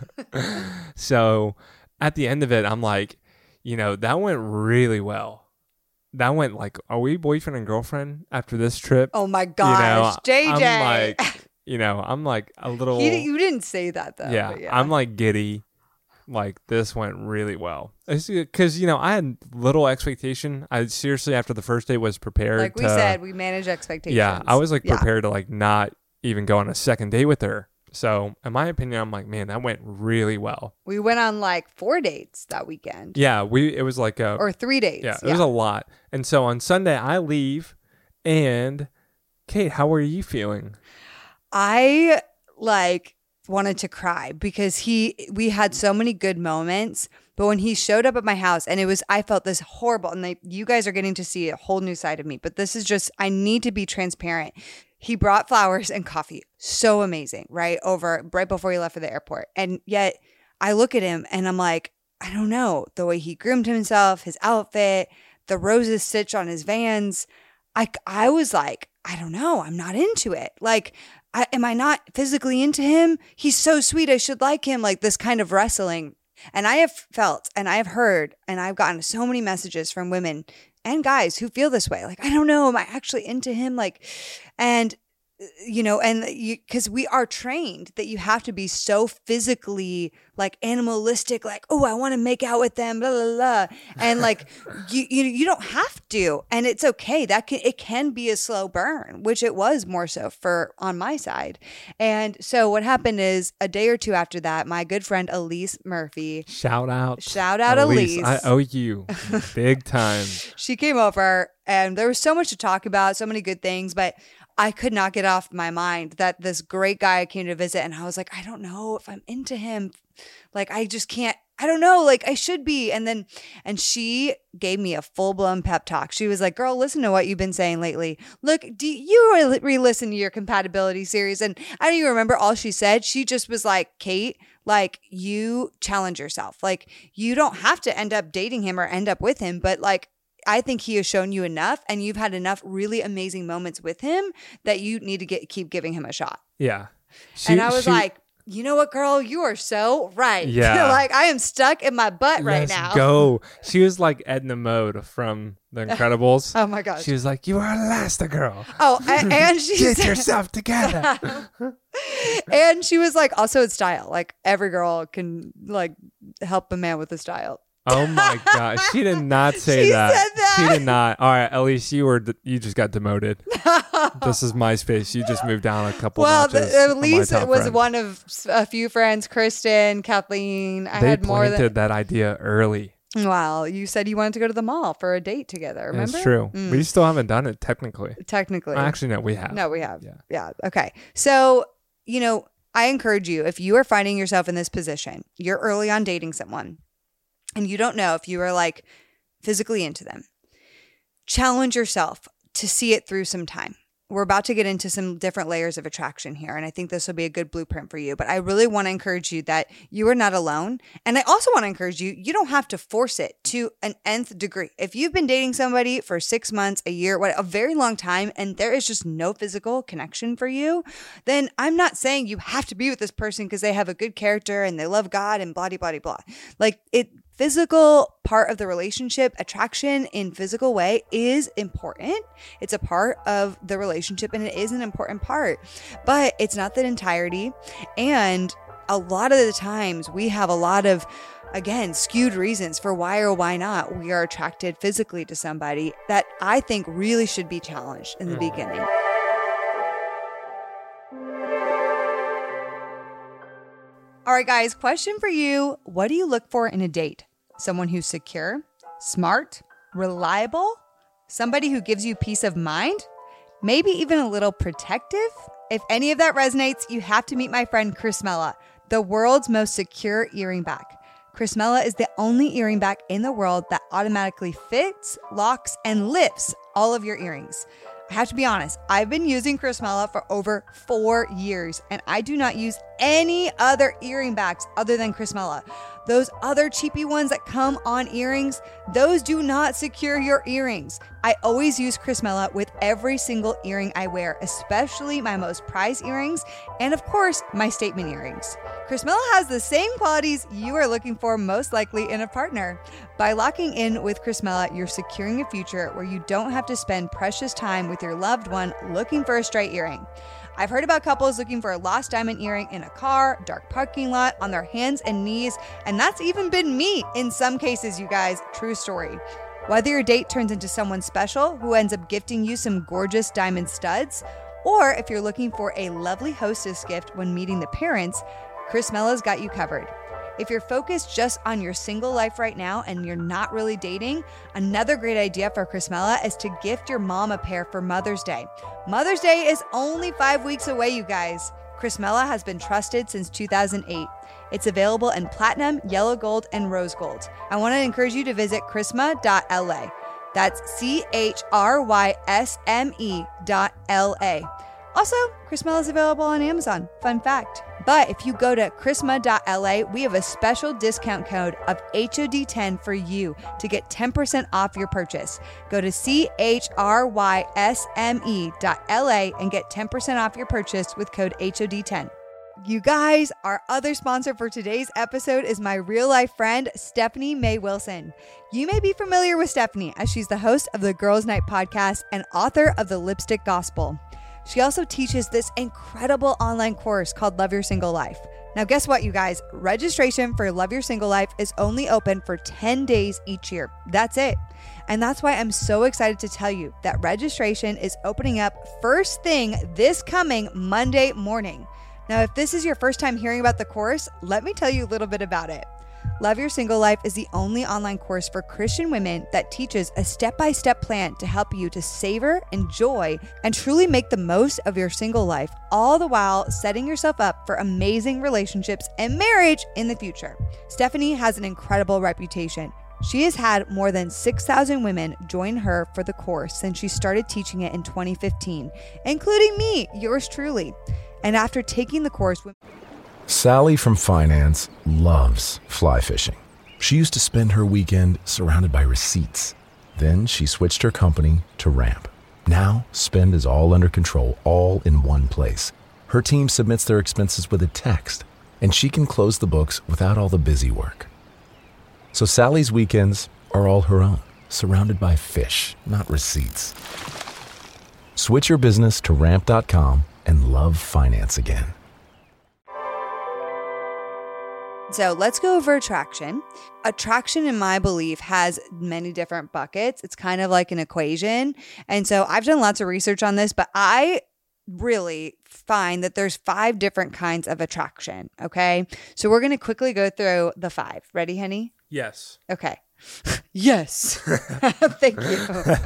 So at the end of it, I'm like, you know, that went really well. That went like, are we boyfriend and girlfriend after this trip? Oh my gosh. you know, J J. I'm like, you know, I'm like a little, He, you didn't say that though. yeah, but yeah. I'm like giddy. Like this went really well. Because, you know, I had little expectation. I seriously, after the first day, was prepared like we to, said, we manage expectations. yeah, I was like Yeah. prepared to like not even go on a second date with her. So in my opinion, I'm like, man, that went really well. We went on like four dates that weekend. Yeah, we it was like a or three dates. Yeah, it yeah. was a lot. And so on Sunday I leave, and Kate, how are you feeling? I like wanted to cry because he we had so many good moments, but when he showed up at my house, and it was I felt this horrible, and they, you guys are getting to see a whole new side of me, but this is just, I need to be transparent. He brought flowers and coffee. So amazing, right? Over right before he left for the airport. And yet I look at him and I'm like, I don't know, the way he groomed himself, his outfit, the roses stitched on his Vans. I, I was like, I don't know. I'm not into it. Like, I, am I not physically into him? He's so sweet. I should like him. Like this kind of wrestling. And I have felt and I have heard and I've gotten so many messages from women and guys who feel this way. Like, I don't know. Am I actually into him? Like, and you know, and you, cause we are trained that you have to be so physically like animalistic, like, oh, I want to make out with them, blah, blah, blah. And like, you, you, you don't have to, and it's okay. That can, it can be a slow burn, which it was more so for on my side. And so what happened is a day or two after that, my good friend, Elise Murphy, shout out, shout out Elise. Elise. I owe you big time. She came over and there was so much to talk about, so many good things, but I could not get off my mind that this great guy came to visit, and I was like, I don't know if I'm into him. Like, I just can't, I don't know, like I should be. And then, and she gave me a full blown pep talk. She was like, girl, listen to what you've been saying lately. Look, do you re-listen to your compatibility series? And I don't even remember all she said. She just was like, Kate, like you challenge yourself. Like you don't have to end up dating him or end up with him, but like, I think he has shown you enough, and you've had enough really amazing moments with him that you need to get keep giving him a shot. Yeah. She, and I was she, like, you know what, girl? You are so right. Yeah. Like I am stuck in my butt right Let's now. Go. She was like Edna Mode from The Incredibles. Oh my gosh. She was like, you are Elastigirl. Oh, and, and she Get said, yourself together. and she was like, also it's style. Like every girl can like help a man with the style. Oh my God. She did not say she that. Said that. She did not. All right. At least you were, de- you just got demoted. This is MySpace. You just moved down a couple well, notches. Well, at least it was friend. one of a few friends, Kristen, Kathleen. I they had more planted than that idea early. Wow. You said you wanted to go to the mall for a date together. Remember? That's true. Mm. We still haven't done it technically. Technically. Actually, no, we have. No, we have. Yeah. Yeah. Okay. So, you know, I encourage you, if you are finding yourself in this position, you're early on dating someone, and you don't know if you are like physically into them, challenge yourself to see it through some time. We're about to get into some different layers of attraction here, and I think this will be a good blueprint for you. But I really want to encourage you that you are not alone. And I also want to encourage you, you don't have to force it to an nth degree. If you've been dating somebody for six months, a year, what, a very long time, and there is just no physical connection for you, then I'm not saying you have to be with this person because they have a good character and they love God and blah, blah, blah, blah. Like it, physical part of the relationship, attraction in physical way is important. It's a part of the relationship and it is an important part, but it's not the entirety. And a lot of the times we have a lot of, again, skewed reasons for why or why not we are attracted physically to somebody that I think really should be challenged in the mm. beginning. All right, guys, question for you. What do you look for in a date? Someone who's secure, smart, reliable, somebody who gives you peace of mind, maybe even a little protective? If any of that resonates, you have to meet my friend Chrismella, the world's most secure earring back. Chrismella is the only earring back in the world that automatically fits, locks, and lifts all of your earrings. I have to be honest, I've been using Chrismella for over four years, and I do not use any other earring backs other than Chrismella. Those other cheapy ones that come on earrings, those do not secure your earrings. I always use Chrismella with every single earring I wear, especially my most prized earrings, and of course, my statement earrings. Chrismella has the same qualities you are looking for most likely in a partner. By locking in with Chrismella, you're securing a future where you don't have to spend precious time with your loved one looking for a straight earring. I've heard about couples looking for a lost diamond earring in a car, dark parking lot, on their hands and knees, and that's even been me in some cases, you guys. True story. Whether your date turns into someone special who ends up gifting you some gorgeous diamond studs, Or if you're looking for a lovely hostess gift when meeting the parents, Chrismella's got you covered. If you're focused just on your single life right now and you're not really dating, another great idea for Chrismella is to gift your mom a pair for Mother's Day. Mother's Day is only five weeks away, you guys. Chrismella has been trusted since two thousand eight. It's available in platinum, yellow gold, and rose gold. I want to encourage you to visit chrisma dot l a. That's C H R Y S M E dot L A. Also, Chrismella is available on Amazon. Fun fact. But if you go to chrisma dot l a, we have a special discount code of H O D ten for you to get ten percent off your purchase. Go to C H R Y S M E dot L A and get ten percent off your purchase with code H O D ten. You guys, our other sponsor for today's episode is my real life friend, Stephanie May Wilson. You may be familiar with Stephanie as she's the host of the Girls Night podcast and author of the Lipstick Gospel. She also teaches this incredible online course called Love Your Single Life. Now, guess what, you guys? Registration for Love Your Single Life is only open for ten days each year. That's it. And that's why I'm so excited to tell you that registration is opening up first thing this coming Monday morning. Now, if this is your first time hearing about the course, let me tell you a little bit about it. Love Your Single Life is the only online course for Christian women that teaches a step-by-step plan to help you to savor, enjoy, and truly make the most of your single life, all the while setting yourself up for amazing relationships and marriage in the future. Stephanie has an incredible reputation. She has had more than six thousand women join her for the course since she started teaching it in twenty fifteen, including me, yours truly. And after taking the course... Sally from finance loves fly fishing. She used to spend her weekend surrounded by receipts. Then she switched her company to Ramp. Now, spend is all under control, all in one place. Her team submits their expenses with a text, and she can close the books without all the busy work. So Sally's weekends are all her own, surrounded by fish, not receipts. Switch your business to ramp dot com and love finance again. So let's go over attraction. Attraction, in my belief, has many different buckets. It's kind of like an equation. And so I've done lots of research on this, but I really find that there's five different kinds of attraction. Okay. So we're going to quickly go through the five. Ready, honey? Yes. Okay. Yes. Thank you.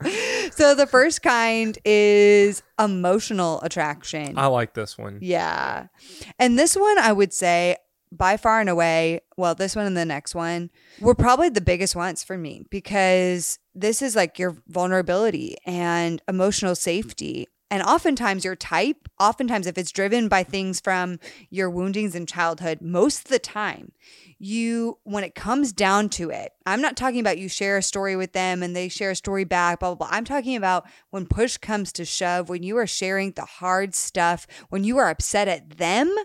So the first kind is emotional attraction. I like this one. Yeah. And this one, I would say, by far and away, well, this one and the next one were probably the biggest ones for me, because this is like your vulnerability and emotional safety. And oftentimes your type, oftentimes if it's driven by things from your woundings in childhood, most of the time, you, when it comes down to it, I'm not talking about you share a story with them and they share a story back, blah, blah, blah. I'm talking about when push comes to shove, when you are sharing the hard stuff, when you are upset at them,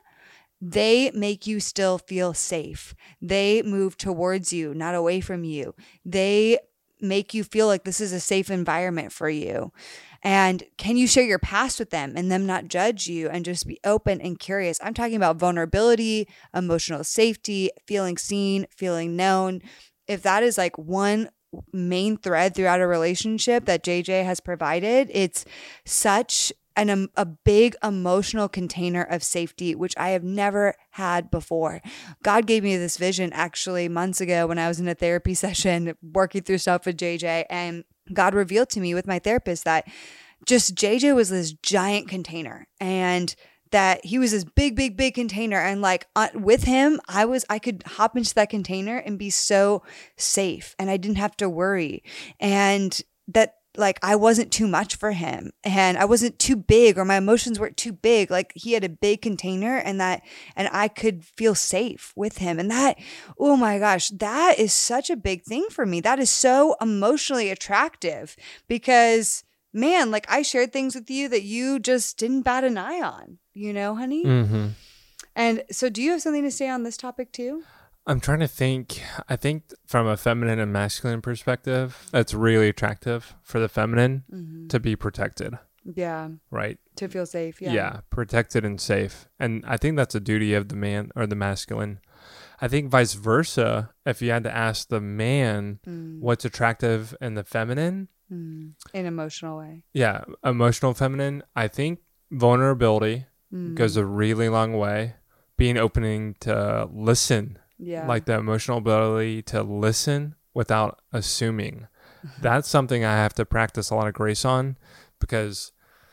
they make you still feel safe. They move towards you, not away from you. They make you feel like this is a safe environment for you. And can you share your past with them and them not judge you and just be open and curious? I'm talking about vulnerability, emotional safety, feeling seen, feeling known. If that is like one main thread throughout a relationship that J J has provided, it's such an, um, a big emotional container of safety, which I have never had before. God gave me this vision actually months ago when I was in a therapy session working through stuff with J J, and God revealed to me with my therapist that just J J was this giant container, and that he was this big, big, big container. And like uh, with him, I was, I could hop into that container and be so safe, and I didn't have to worry. And that like I wasn't too much for him, and I wasn't too big, or my emotions weren't too big. Like he had a big container, and that, and I could feel safe with him. And that, oh my gosh, that is such a big thing for me. That is so emotionally attractive, because man, like I shared things with you that you just didn't bat an eye on, you know, honey? Mm-hmm. And so do you have something to say on this topic too? I'm trying to think. I think from a feminine and masculine perspective, it's really attractive for the feminine mm-hmm. to be protected. Yeah. Right. To feel safe. Yeah. Yeah. Protected and safe. And I think that's a duty of the man or the masculine. I think vice versa, if you had to ask the man mm. what's attractive in the feminine. Mm. In an emotional way. Yeah. Emotional feminine. I think vulnerability Mm. goes a really long way. Being opening to listen, Yeah. like the emotional ability to listen without assuming. That's something I have to practice a lot of grace on, because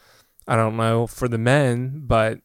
I don't know for the men, but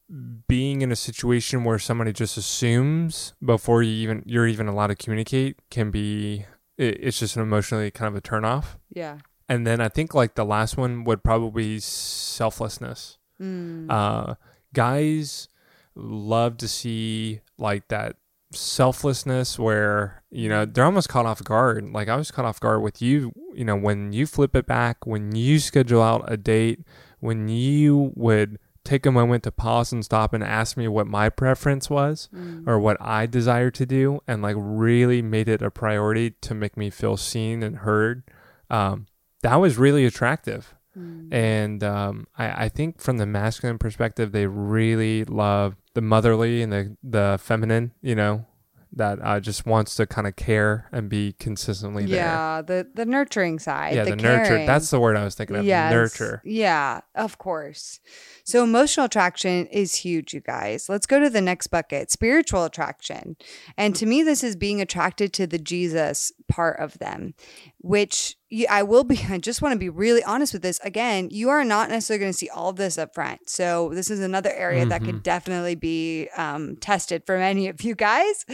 being in a situation where somebody just assumes before you even you're even allowed to communicate can be it, it's just an emotionally kind of a turnoff. Yeah. And then I think like the last one would probably be selflessness. Mm. Uh, guys love to see like that selflessness where, you know, they're almost caught off guard. Like I was caught off guard with you, you know, when you flip it back, when you schedule out a date, when you would take a moment to pause and stop and ask me what my preference was Mm. or what I desire to do, and like really made it a priority to make me feel seen and heard. Um, that was really attractive. Mm. And um, I, I think from the masculine perspective, they really love the motherly and the, the feminine, you know, that uh, just wants to kind of care and be consistently there. Yeah, the the nurturing side. Yeah, the, the, nurture. caring. That's the word I was thinking of. Yes. Nurture. Yeah, of course. So emotional attraction is huge, you guys. Let's go to the next bucket, spiritual attraction. And to me, this is being attracted to the Jesus part of them, which you, I will be, I just want to be really honest with this. Again, you are not necessarily going to see all of this up front. So this is another area mm-hmm. that could definitely be um, tested for many of you guys.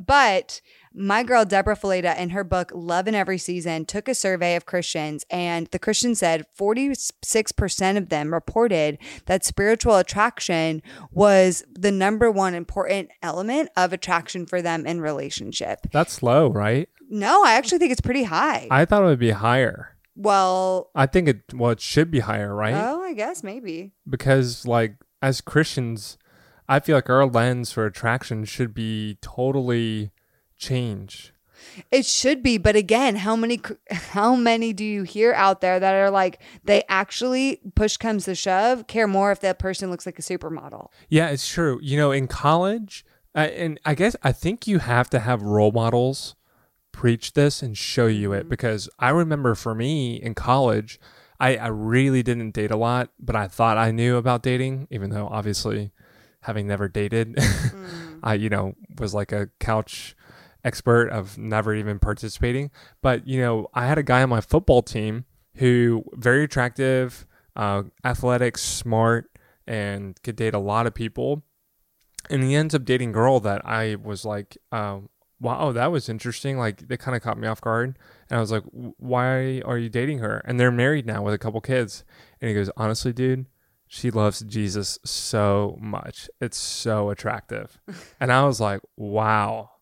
But my girl, Deborah Fileta, in her book, Love in Every Season, took a survey of Christians, and the Christians said forty-six percent of them reported that spiritual attraction was the number one important element of attraction for them in relationship. That's low, right? No, I actually think it's pretty high. I thought it would be higher. Well, I think it, well, it should be higher, right? Oh, I guess maybe. Because like as Christians, I feel like our lens for attraction should be totally change. It should be, but again, how many how many do you hear out there that are like, they actually, push comes to shove, care more if that person looks like a supermodel? Yeah, it's true. You know, in college, uh, and I guess I think you have to have role models preach this and show you it, because I remember for me in college, I, I really didn't date a lot, but I thought I knew about dating, even though obviously having never dated, mm. I, you know, was like a couch expert of never even participating. But, you know, I had a guy on my football team who very attractive, uh, athletic, smart, and could date a lot of people. And he ends up dating a girl that I was like, uh, wow, that was interesting. Like, they kind of caught me off guard. And I was like, why are you dating her? And they're married now with a couple kids. And he goes, honestly, dude, she loves Jesus so much. It's so attractive. And I was like, wow.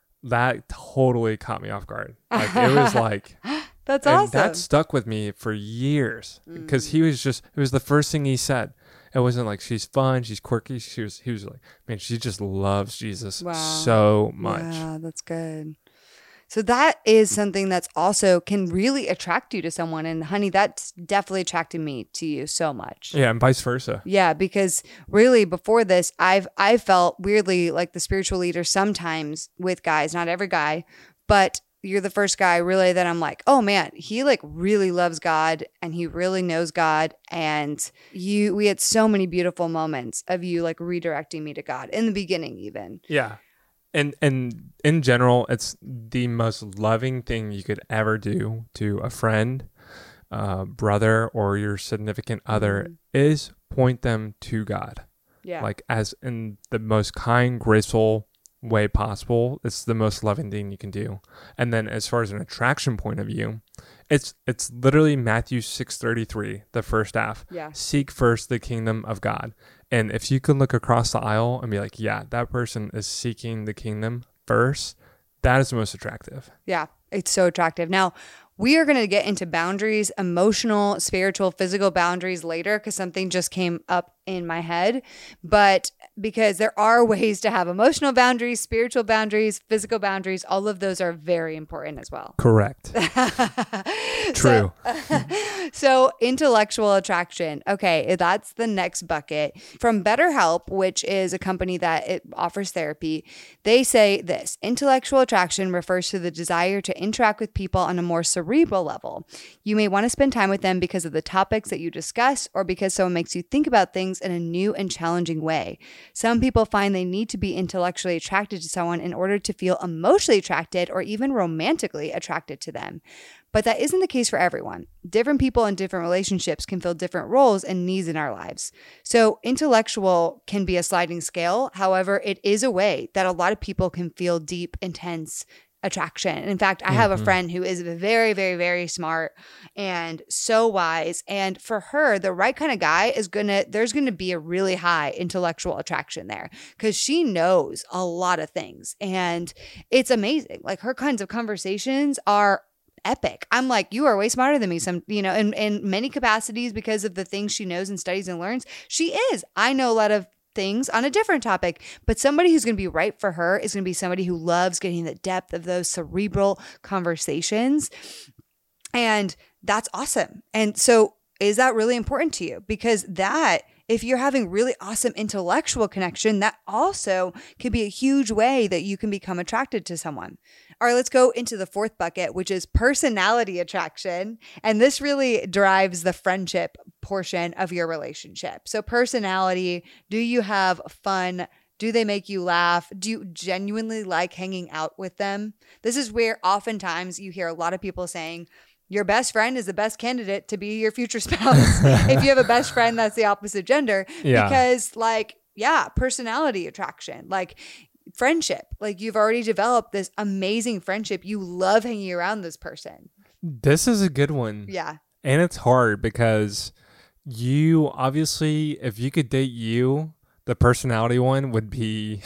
That totally caught me off guard. Like it was like, that's and awesome. That stuck with me for years because mm. he was just, it was the first thing he said. It wasn't like she's fun, she's quirky. She was, he was like, man, she just loves Jesus wow. so much. Yeah, that's good. So that is something that's also can really attract you to someone. And honey, that's definitely attracted me to you so much. Yeah, and vice versa. Yeah, because really before this, I've I felt weirdly like the spiritual leader sometimes with guys, not every guy, but you're the first guy really that I'm like, oh man, he like really loves God and he really knows God. And you, we had so many beautiful moments of you like redirecting me to God in the beginning even. Yeah. And and in general, it's the most loving thing you could ever do to a friend, uh, brother, or your significant other mm-hmm. is point them to God. Yeah. Like as in the most kind, graceful way possible. It's the most loving thing you can do. And then as far as an attraction point of view, it's it's literally Matthew six thirty-three, the first half. Yeah. Seek first the kingdom of God. And if you can look across the aisle and be like, yeah, that person is seeking the kingdom first, that is the most attractive. Yeah, it's so attractive. Now, we are going to get into boundaries, emotional, spiritual, physical boundaries later because something just came up in my head, but because there are ways to have emotional boundaries, spiritual boundaries, physical boundaries, all of those are very important as well. Correct. True. So, so intellectual attraction. Okay, that's the next bucket. From BetterHelp, which is a company that it offers therapy, they say this: intellectual attraction refers to the desire to interact with people on a more cerebral level. You may want to spend time with them because of the topics that you discuss or because someone makes you think about things in a new and challenging way. Some people find they need to be intellectually attracted to someone in order to feel emotionally attracted or even romantically attracted to them. But that isn't the case for everyone. Different people in different relationships can fill different roles and needs in our lives. So intellectual can be a sliding scale. However, it is a way that a lot of people can feel deep, intense attraction. In fact, I have mm-hmm. a friend who is very, very, very smart and so wise. And for her, the right kind of guy is going to, there's going to be a really high intellectual attraction there because she knows a lot of things. And it's amazing. Like her kinds of conversations are epic. I'm like, you are way smarter than me. Some, you know, in, in many capacities because of the things she knows and studies and learns. She is. I know a lot of things on a different topic, but somebody who's going to be right for her is going to be somebody who loves getting the depth of those cerebral conversations. And that's awesome. And so is that really important to you? Because that, if you're having really awesome intellectual connection, that also can be a huge way that you can become attracted to someone. All right, let's go into the fourth bucket, which is personality attraction. And this really drives the friendship portion of your relationship. So personality, do you have fun? Do they make you laugh? Do you genuinely like hanging out with them? This is where oftentimes you hear a lot of people saying, your best friend is the best candidate to be your future spouse. If you have a best friend that's the opposite gender. Yeah. Because like, yeah, personality attraction, like friendship, like you've already developed this amazing friendship. You love hanging around this person. This is a good one. Yeah. And it's hard because you obviously, if you could date you, the personality one would be,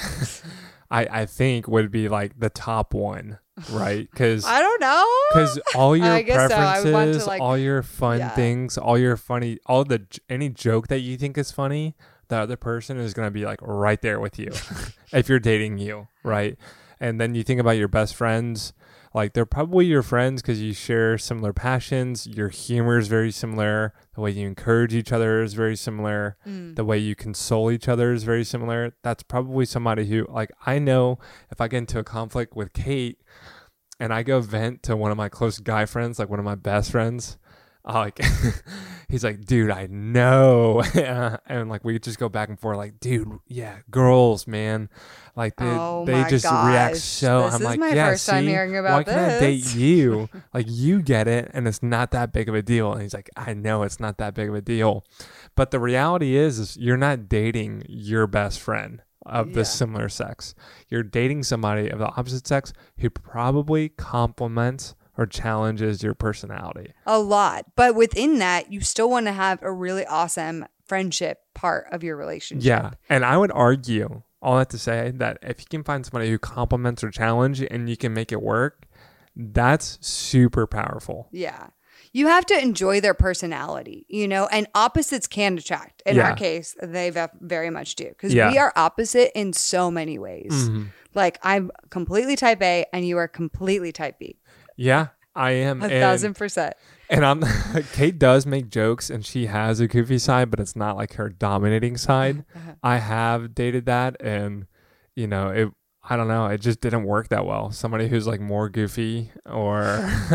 I, I think would be like the top one. Right, because I don't know. Because all your preferences, so. like, all your fun yeah. things, all your funny, all the any joke that you think is funny, the other person is gonna be like right there with you if you're dating you, right? And then you think about your best friends, like they're probably your friends because you share similar passions. Your humor is very similar. The way you encourage each other is very similar. Mm. The way you console each other is very similar. That's probably somebody who, like, I know if I get into a conflict with Kate and I go vent to one of my close guy friends, like one of my best friends, uh, like he's like, dude, I know. And like we just go back and forth like, dude, yeah, girls, man. Like they, oh they just gosh. react so this I'm is like, my yeah, first see, time hearing about why this. can't I date you? Like you get it and it's not that big of a deal. And he's like, I know it's not that big of a deal. But the reality is, is you're not dating your best friend of yeah. the similar sex. You're dating somebody of the opposite sex who probably complements or challenges your personality. A lot. But within that, you still want to have a really awesome friendship part of your relationship. Yeah. And I would argue, all that to say, that if you can find somebody who complements or challenges and you can make it work, that's super powerful. Yeah. You have to enjoy their personality, you know, and opposites can attract. In yeah. our case, they very much do because yeah. we are opposite in so many ways. Mm-hmm. Like I'm completely type A and you are completely type B. Yeah, I am. A and, thousand percent. And I'm Kate does make jokes and she has a goofy side, but it's not like her dominating side. Uh-huh. I have dated that and, you know, it, I don't know, it just didn't work that well. Somebody who's like more goofy or,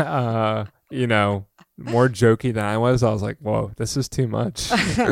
uh, you know, more jokey than I was. I was like, whoa, this is too much.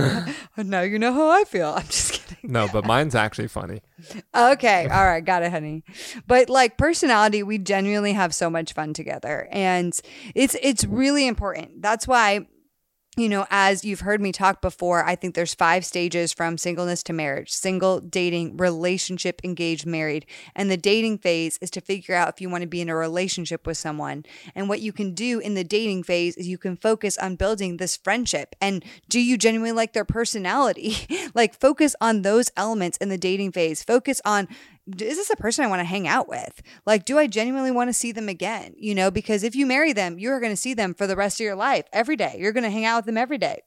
Now you know how I feel. I'm just kidding. No, but mine's actually funny. Okay. All right. Got it, honey. But like personality, we genuinely have so much fun together. And it's it's really important. That's why, you know, as you've heard me talk before, I think there's five stages from singleness to marriage: single, dating, relationship, engaged, married. And the dating phase is to figure out if you want to be in a relationship with someone. And what you can do in the dating phase is you can focus on building this friendship. And do you genuinely like their personality? Like focus on those elements in the dating phase. Focus on is this a person I want to hang out with? Like, do I genuinely want to see them again? You know, because if you marry them, you're going to see them for the rest of your life, every day. You're going to hang out with them every day.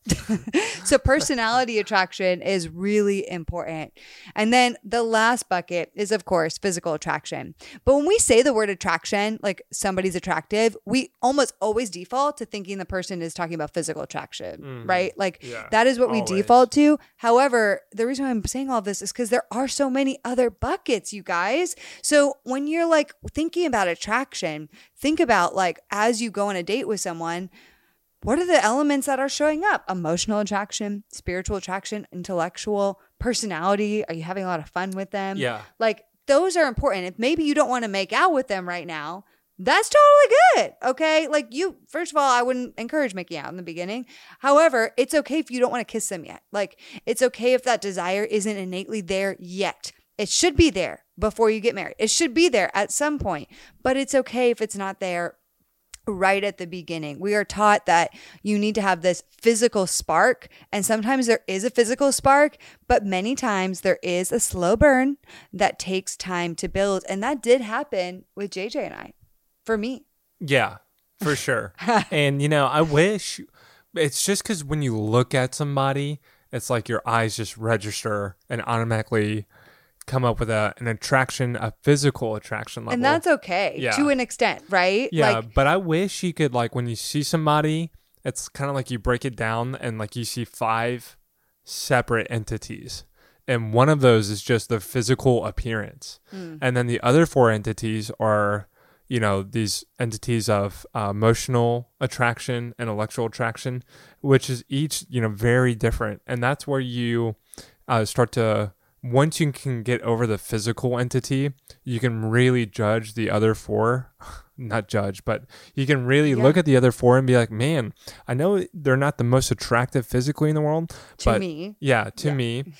So personality attraction is really important. And then the last bucket is, of course, physical attraction. But when we say the word attraction, like somebody's attractive, we almost always default to thinking the person is talking about physical attraction, Mm. right? Like Yeah, that is what we always. default to. However, the reason why I'm saying all this is because there are so many other buckets, you guys. So when you're like thinking about attraction, think about like as you go on a date with someone, what are the elements that are showing up? Emotional attraction, spiritual attraction, intellectual, personality. Are you having a lot of fun with them? Yeah. Like those are important. If maybe you don't want to make out with them right now, that's totally good. Okay. Like you, first of all, I wouldn't encourage making out in the beginning. However, it's okay if you don't want to kiss them yet. Like it's okay if that desire isn't innately there yet. It should be there before you get married. It should be there at some point, but it's okay if it's not there right at the beginning. We are taught that you need to have this physical spark, and sometimes there is a physical spark, but many times there is a slow burn that takes time to build. And that did happen with J J and I. For me. Yeah, for sure. And, you know, I wish it's just because when you look at somebody, it's like your eyes just register and automatically come up with a, an attraction, a physical attraction level. And that's okay Yeah. to an extent, right? Yeah, Like, but I wish you could, like, when you see somebody, it's kind of like you break it down and, like, you see five separate entities. And one of those is just the physical appearance. mm, And then the other four entities are, you know, these entities of uh, emotional attraction, intellectual attraction, which is each, you know, very different. And that's where you uh, start to, once you can get over the physical entity, you can really judge the other four. Not judge, but you can really Yeah. look at the other four and be like, man, I know they're not the most attractive physically in the world. to but me. Yeah, to Yeah. me.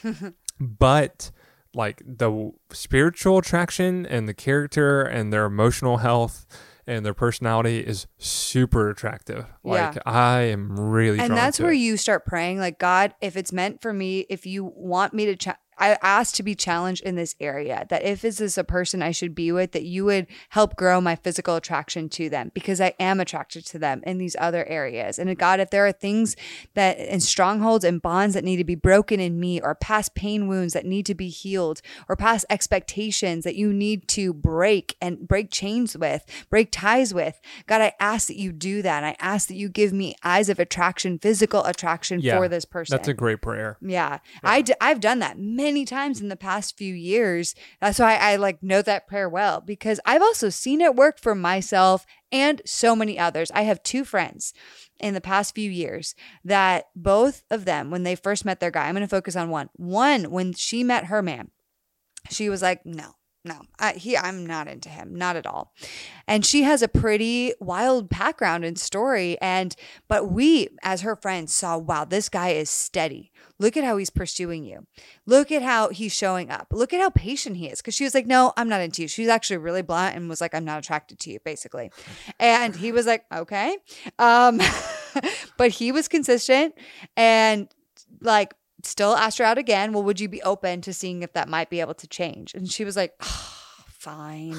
But like the spiritual attraction and the character and their emotional health and their personality is super attractive. Like Yeah. I am really And drawn that's to where it. you start praying, like, God, if it's meant for me, if you want me to, cha- I ask to be challenged in this area, that if this is a person I should be with, that you would help grow my physical attraction to them, because I am attracted to them in these other areas. And God, if there are things that and strongholds and bonds that need to be broken in me, or past pain wounds that need to be healed, or past expectations that you need to break and break chains with, break ties with, God, I ask that you do that. And I ask that you give me eyes of attraction, physical attraction Yeah, for this person. That's a great prayer. Yeah, I d- I've done that many times in the past few years. That's why I like know that prayer well, because I've also seen it work for myself and so many others. I have two friends in the past few years that both of them, when they first met their guy, I'm going to focus on one. One, when she met her man, she was like, no. No, I, he, I'm not into him, not at all. And she has a pretty wild background and story. And, but we, as her friends, saw, wow, this guy is steady. Look at how he's pursuing you. Look at how he's showing up. Look at how patient he is. Cause she was like, no, I'm not into you. She was actually really blunt and was like, I'm not attracted to you, basically. And he was like, okay. Um, but he was consistent and like, still asked her out again. Well, would you be open to seeing if that might be able to change? And she was like, oh, fine.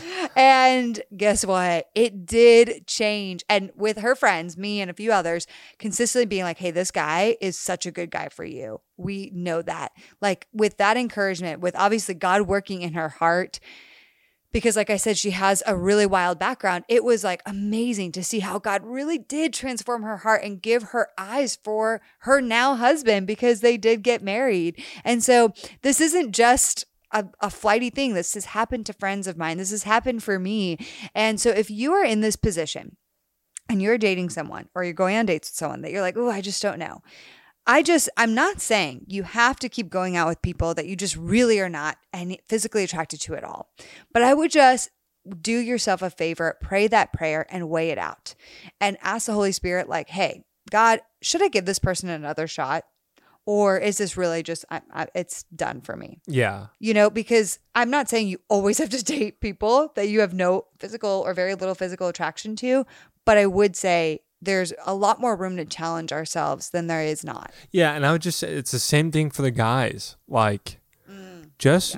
And guess what? It did change. And with her friends, me and a few others, consistently being like, hey, this guy is such a good guy for you. We know that. Like with that encouragement, with obviously God working in her heart, because like I said, she has a really wild background. It was like amazing to see how God really did transform her heart and give her eyes for her now husband, because they did get married. And so this isn't just a, a flighty thing. This has happened to friends of mine. This has happened for me. And so if you are in this position and you're dating someone or you're going on dates with someone that you're like, oh, I just don't know. I just, I'm not saying you have to keep going out with people that you just really are not and physically attracted to at all. But I would just do yourself a favor, pray that prayer and weigh it out and ask the Holy Spirit, like, hey, God, should I give this person another shot? Or is this really just, I, I, it's done for me? Yeah. You know, because I'm not saying you always have to date people that you have no physical or very little physical attraction to, but I would say there's a lot more room to challenge ourselves than there is not. Yeah. And I would just say it's the same thing for the guys. Like, just yeah.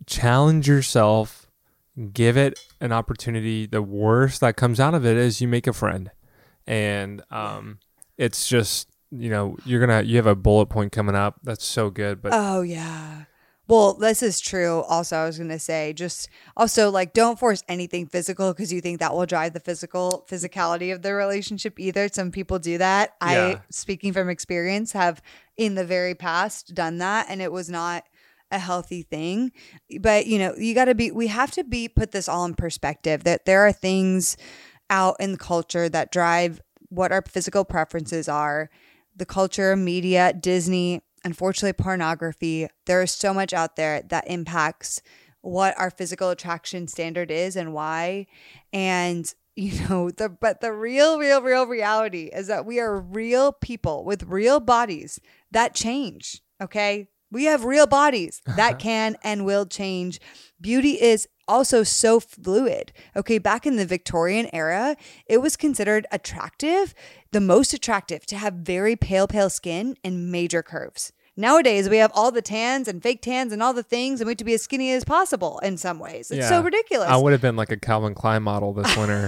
challenge yourself, give it an opportunity. The worst that comes out of it is you make a friend. And um, it's just, you know, you're going to, you have a bullet point coming up. That's so good. But oh, yeah. Well, this is true. Also, I was going to say, just also like, don't force anything physical because you think that will drive the physical physicality of the relationship either. Some people do that. Yeah. I, speaking from experience, have in the very past done that, and it was not a healthy thing. But, you know, you got to be, we have to be, put this all in perspective, that there are things out in the culture that drive what our physical preferences are. The culture, media, Disney, unfortunately, pornography. There is so much out there that impacts what our physical attraction standard is and why. And, you know, the but the real, real, real reality is that we are real people with real bodies that change. Okay. We have real bodies that can and will change. Beauty is also so fluid. Okay, back in the Victorian era, it was considered attractive, the most attractive, to have very pale, pale skin and major curves. Nowadays, we have all the tans and fake tans and all the things, and we have to be as skinny as possible in some ways. It's yeah, so ridiculous. I would have been like a Calvin Klein model this winter.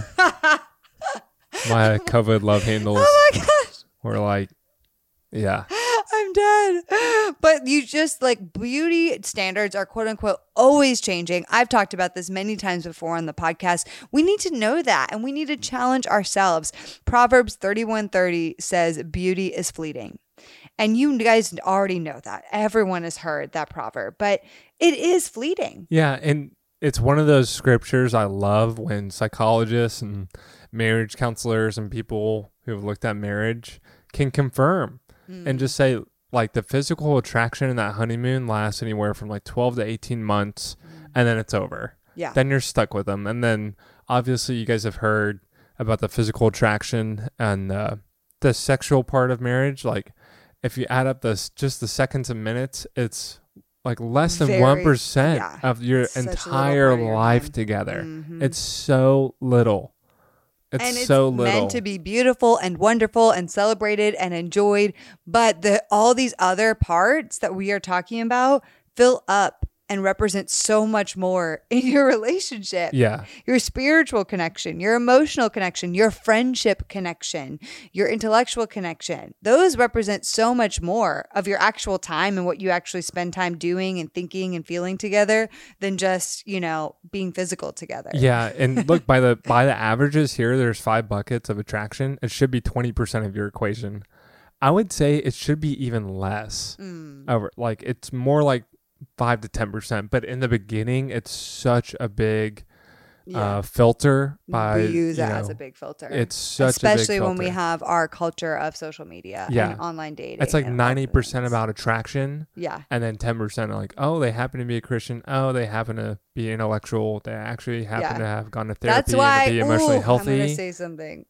My COVID love handles Oh my gosh. were like, yeah. I'm dead. But you just like, beauty standards are quote unquote always changing. I've talked about this many times before on the podcast. We need to know that, and we need to challenge ourselves. Proverbs thirty-one thirty says beauty is fleeting. And you guys already know that. Everyone has heard that proverb, but it is fleeting. Yeah. And it's one of those scriptures I love when psychologists and marriage counselors and people who have looked at marriage can confirm mm. and just say, like, the physical attraction in that honeymoon lasts anywhere from like twelve to eighteen months mm. and then it's over. Yeah. Then you're stuck with them. And then obviously you guys have heard about the physical attraction and uh, the sexual part of marriage. Like, if you add up this, just the seconds and minutes, it's like less than Very, one percent yeah, of your entire life your together. Mm-hmm. It's so little. It's and it's so little. meant to be beautiful and wonderful and celebrated and enjoyed. But the all these other parts that we are talking about fill up and represent so much more in your relationship. Yeah. Your spiritual connection, your emotional connection, your friendship connection, your intellectual connection. Those represent so much more of your actual time and what you actually spend time doing and thinking and feeling together than just, you know, being physical together. Yeah. And look, by the by the averages here, there's five buckets of attraction. It should be twenty percent of your equation. I would say it should be even less. Mm. Over, like, it's more like five to ten percent, but in the beginning it's such a big yeah. uh filter. By we use it know, as a big filter. It's such especially a big when we have our culture of social media yeah. and online dating. It's like ninety percent about attraction, yeah, and then ten percent are like, oh, they happen to be a Christian, oh, they happen to be intellectual, they actually happen yeah. to have gone to therapy. That's why and to be emotionally ooh, healthy. I'm gonna say something.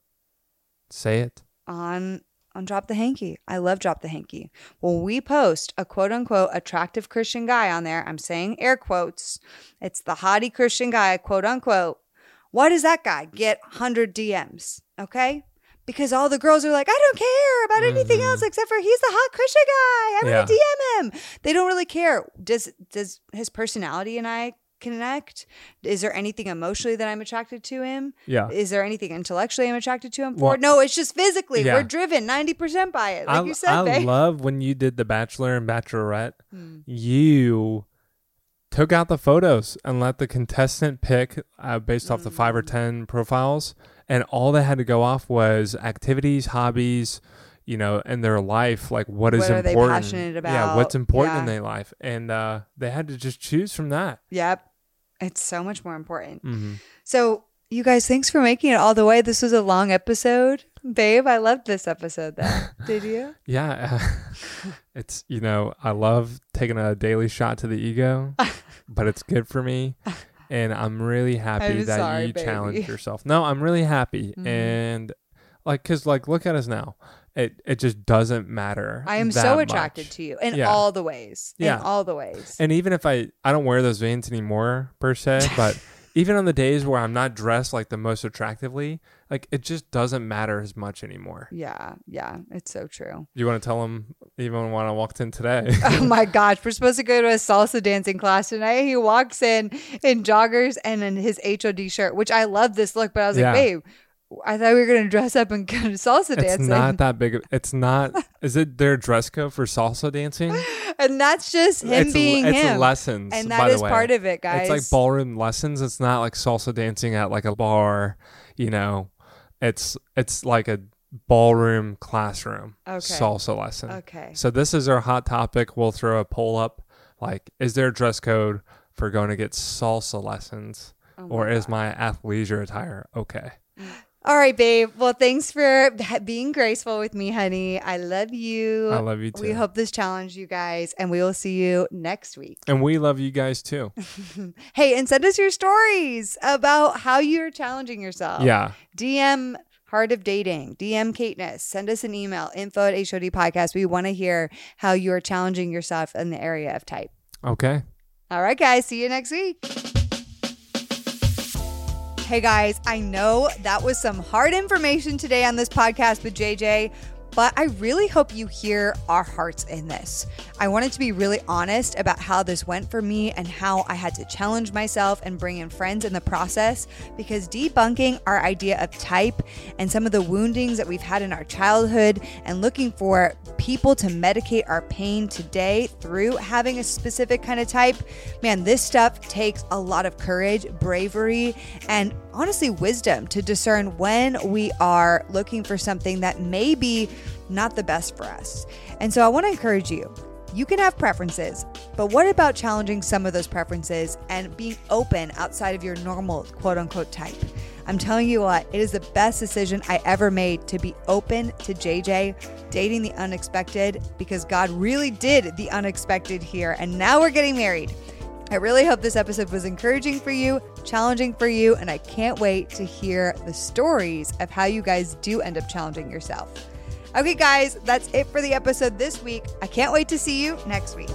Say it on on Drop the Hanky. I love Drop the Hanky. When we post a quote unquote attractive Christian guy on there, I'm saying air quotes, it's the hottie Christian guy, quote unquote. Why does that guy get one hundred D Ms? Okay? Because all the girls are like, I don't care about anything mm-hmm. else except for he's the hot Christian guy. I'm yeah. gonna D M him. They don't really care. Does does his personality and I connect? Is there anything emotionally that I'm attracted to him? Yeah. Is there anything intellectually I'm attracted to him for? Well, no, it's just physically. yeah. We're driven ninety percent by it. Like I, you said, I babe. love when you did the Bachelor and Bachelorette, hmm. you took out the photos and let the contestant pick uh, based off mm. the five or ten profiles. And all they had to go off was activities, hobbies, you know, in their life, like what is what are important. They passionate about? Yeah, what's important yeah. in their life. And uh, they had to just choose from that. Yep. It's so much more important. Mm-hmm. So you guys, thanks for making it all the way. This was a long episode. Babe, I loved this episode though. Did you? Yeah. Uh, it's, you know, I love taking a daily shot to the ego, but it's good for me. And I'm really happy I'm that sorry, you baby. challenged yourself. No, I'm really happy. Mm-hmm. And like, cause like, look at us now. It it just doesn't matter. I am that so attracted much. to you in yeah. all the ways. Yeah. In all the ways. And even if I, I don't wear those veins anymore per se, but even on the days where I'm not dressed like the most attractively, like it just doesn't matter as much anymore. Yeah, yeah, it's so true. You want to tell him even when I walked in today? Oh my gosh, we're supposed to go to a salsa dancing class tonight. He walks in in joggers and in his H O D shirt, which I love this look, but I was Yeah. like, babe, I thought we were going to dress up and go to salsa It's dancing. not that big. Of, it's not. Is it their dress code for salsa dancing? And that's just him it's, being it's him. lessons, And by that the is way. part of it, guys. It's like ballroom lessons. It's not like salsa dancing at like a bar. You know, it's it's like a ballroom classroom Okay. salsa lesson. Okay. So this is our hot topic. We'll throw a poll up. Like, is there a dress code for going to get salsa lessons, Oh my or is God. my athleisure attire okay? All right, babe. Well, thanks for being graceful with me, honey. I love you. I love you too. We hope this challenged you guys, and we will see you next week. And we love you guys too. Hey, and send us your stories about how you're challenging yourself. Yeah. D M Heart of Dating, D M Kateness, send us an email, info at H O D podcast. We want to hear how you're challenging yourself in the area of type. Okay. All right, guys. See you next week. Hey, guys, I know that was some hard information today on this podcast with J J, but I really hope you hear our hearts in this. I wanted to be really honest about how this went for me and how I had to challenge myself and bring in friends in the process, because debunking our idea of type and some of the woundings that we've had in our childhood and looking for people to medicate our pain today through having a specific kind of type, man, this stuff takes a lot of courage, bravery, and honestly wisdom to discern when we are looking for something that may be not the best for us. And so I want to encourage you. You can have preferences, but what about challenging some of those preferences and being open outside of your normal quote unquote type? I'm telling you what, it is the best decision I ever made to be open to J J, dating the unexpected, because God really did the unexpected here. And now we're getting married. I really hope this episode was encouraging for you, challenging for you, and I can't wait to hear the stories of how you guys do end up challenging yourself. Okay, guys, that's it for the episode this week. I can't wait to see you next week.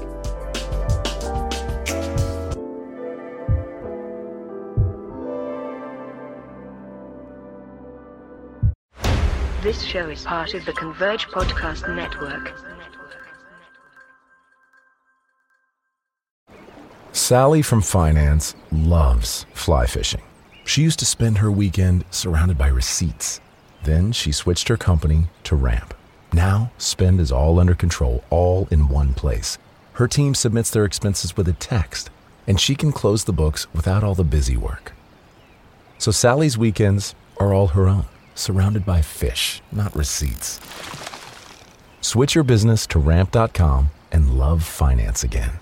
This show is part of the Converge Podcast Network. Sally from finance loves fly fishing. She used to spend her weekend surrounded by receipts. Then she switched her company to Ramp. Now, spend is all under control, all in one place. Her team submits their expenses with a text, and she can close the books without all the busy work. So Sally's weekends are all her own, surrounded by fish, not receipts. Switch your business to ramp dot com and love finance again.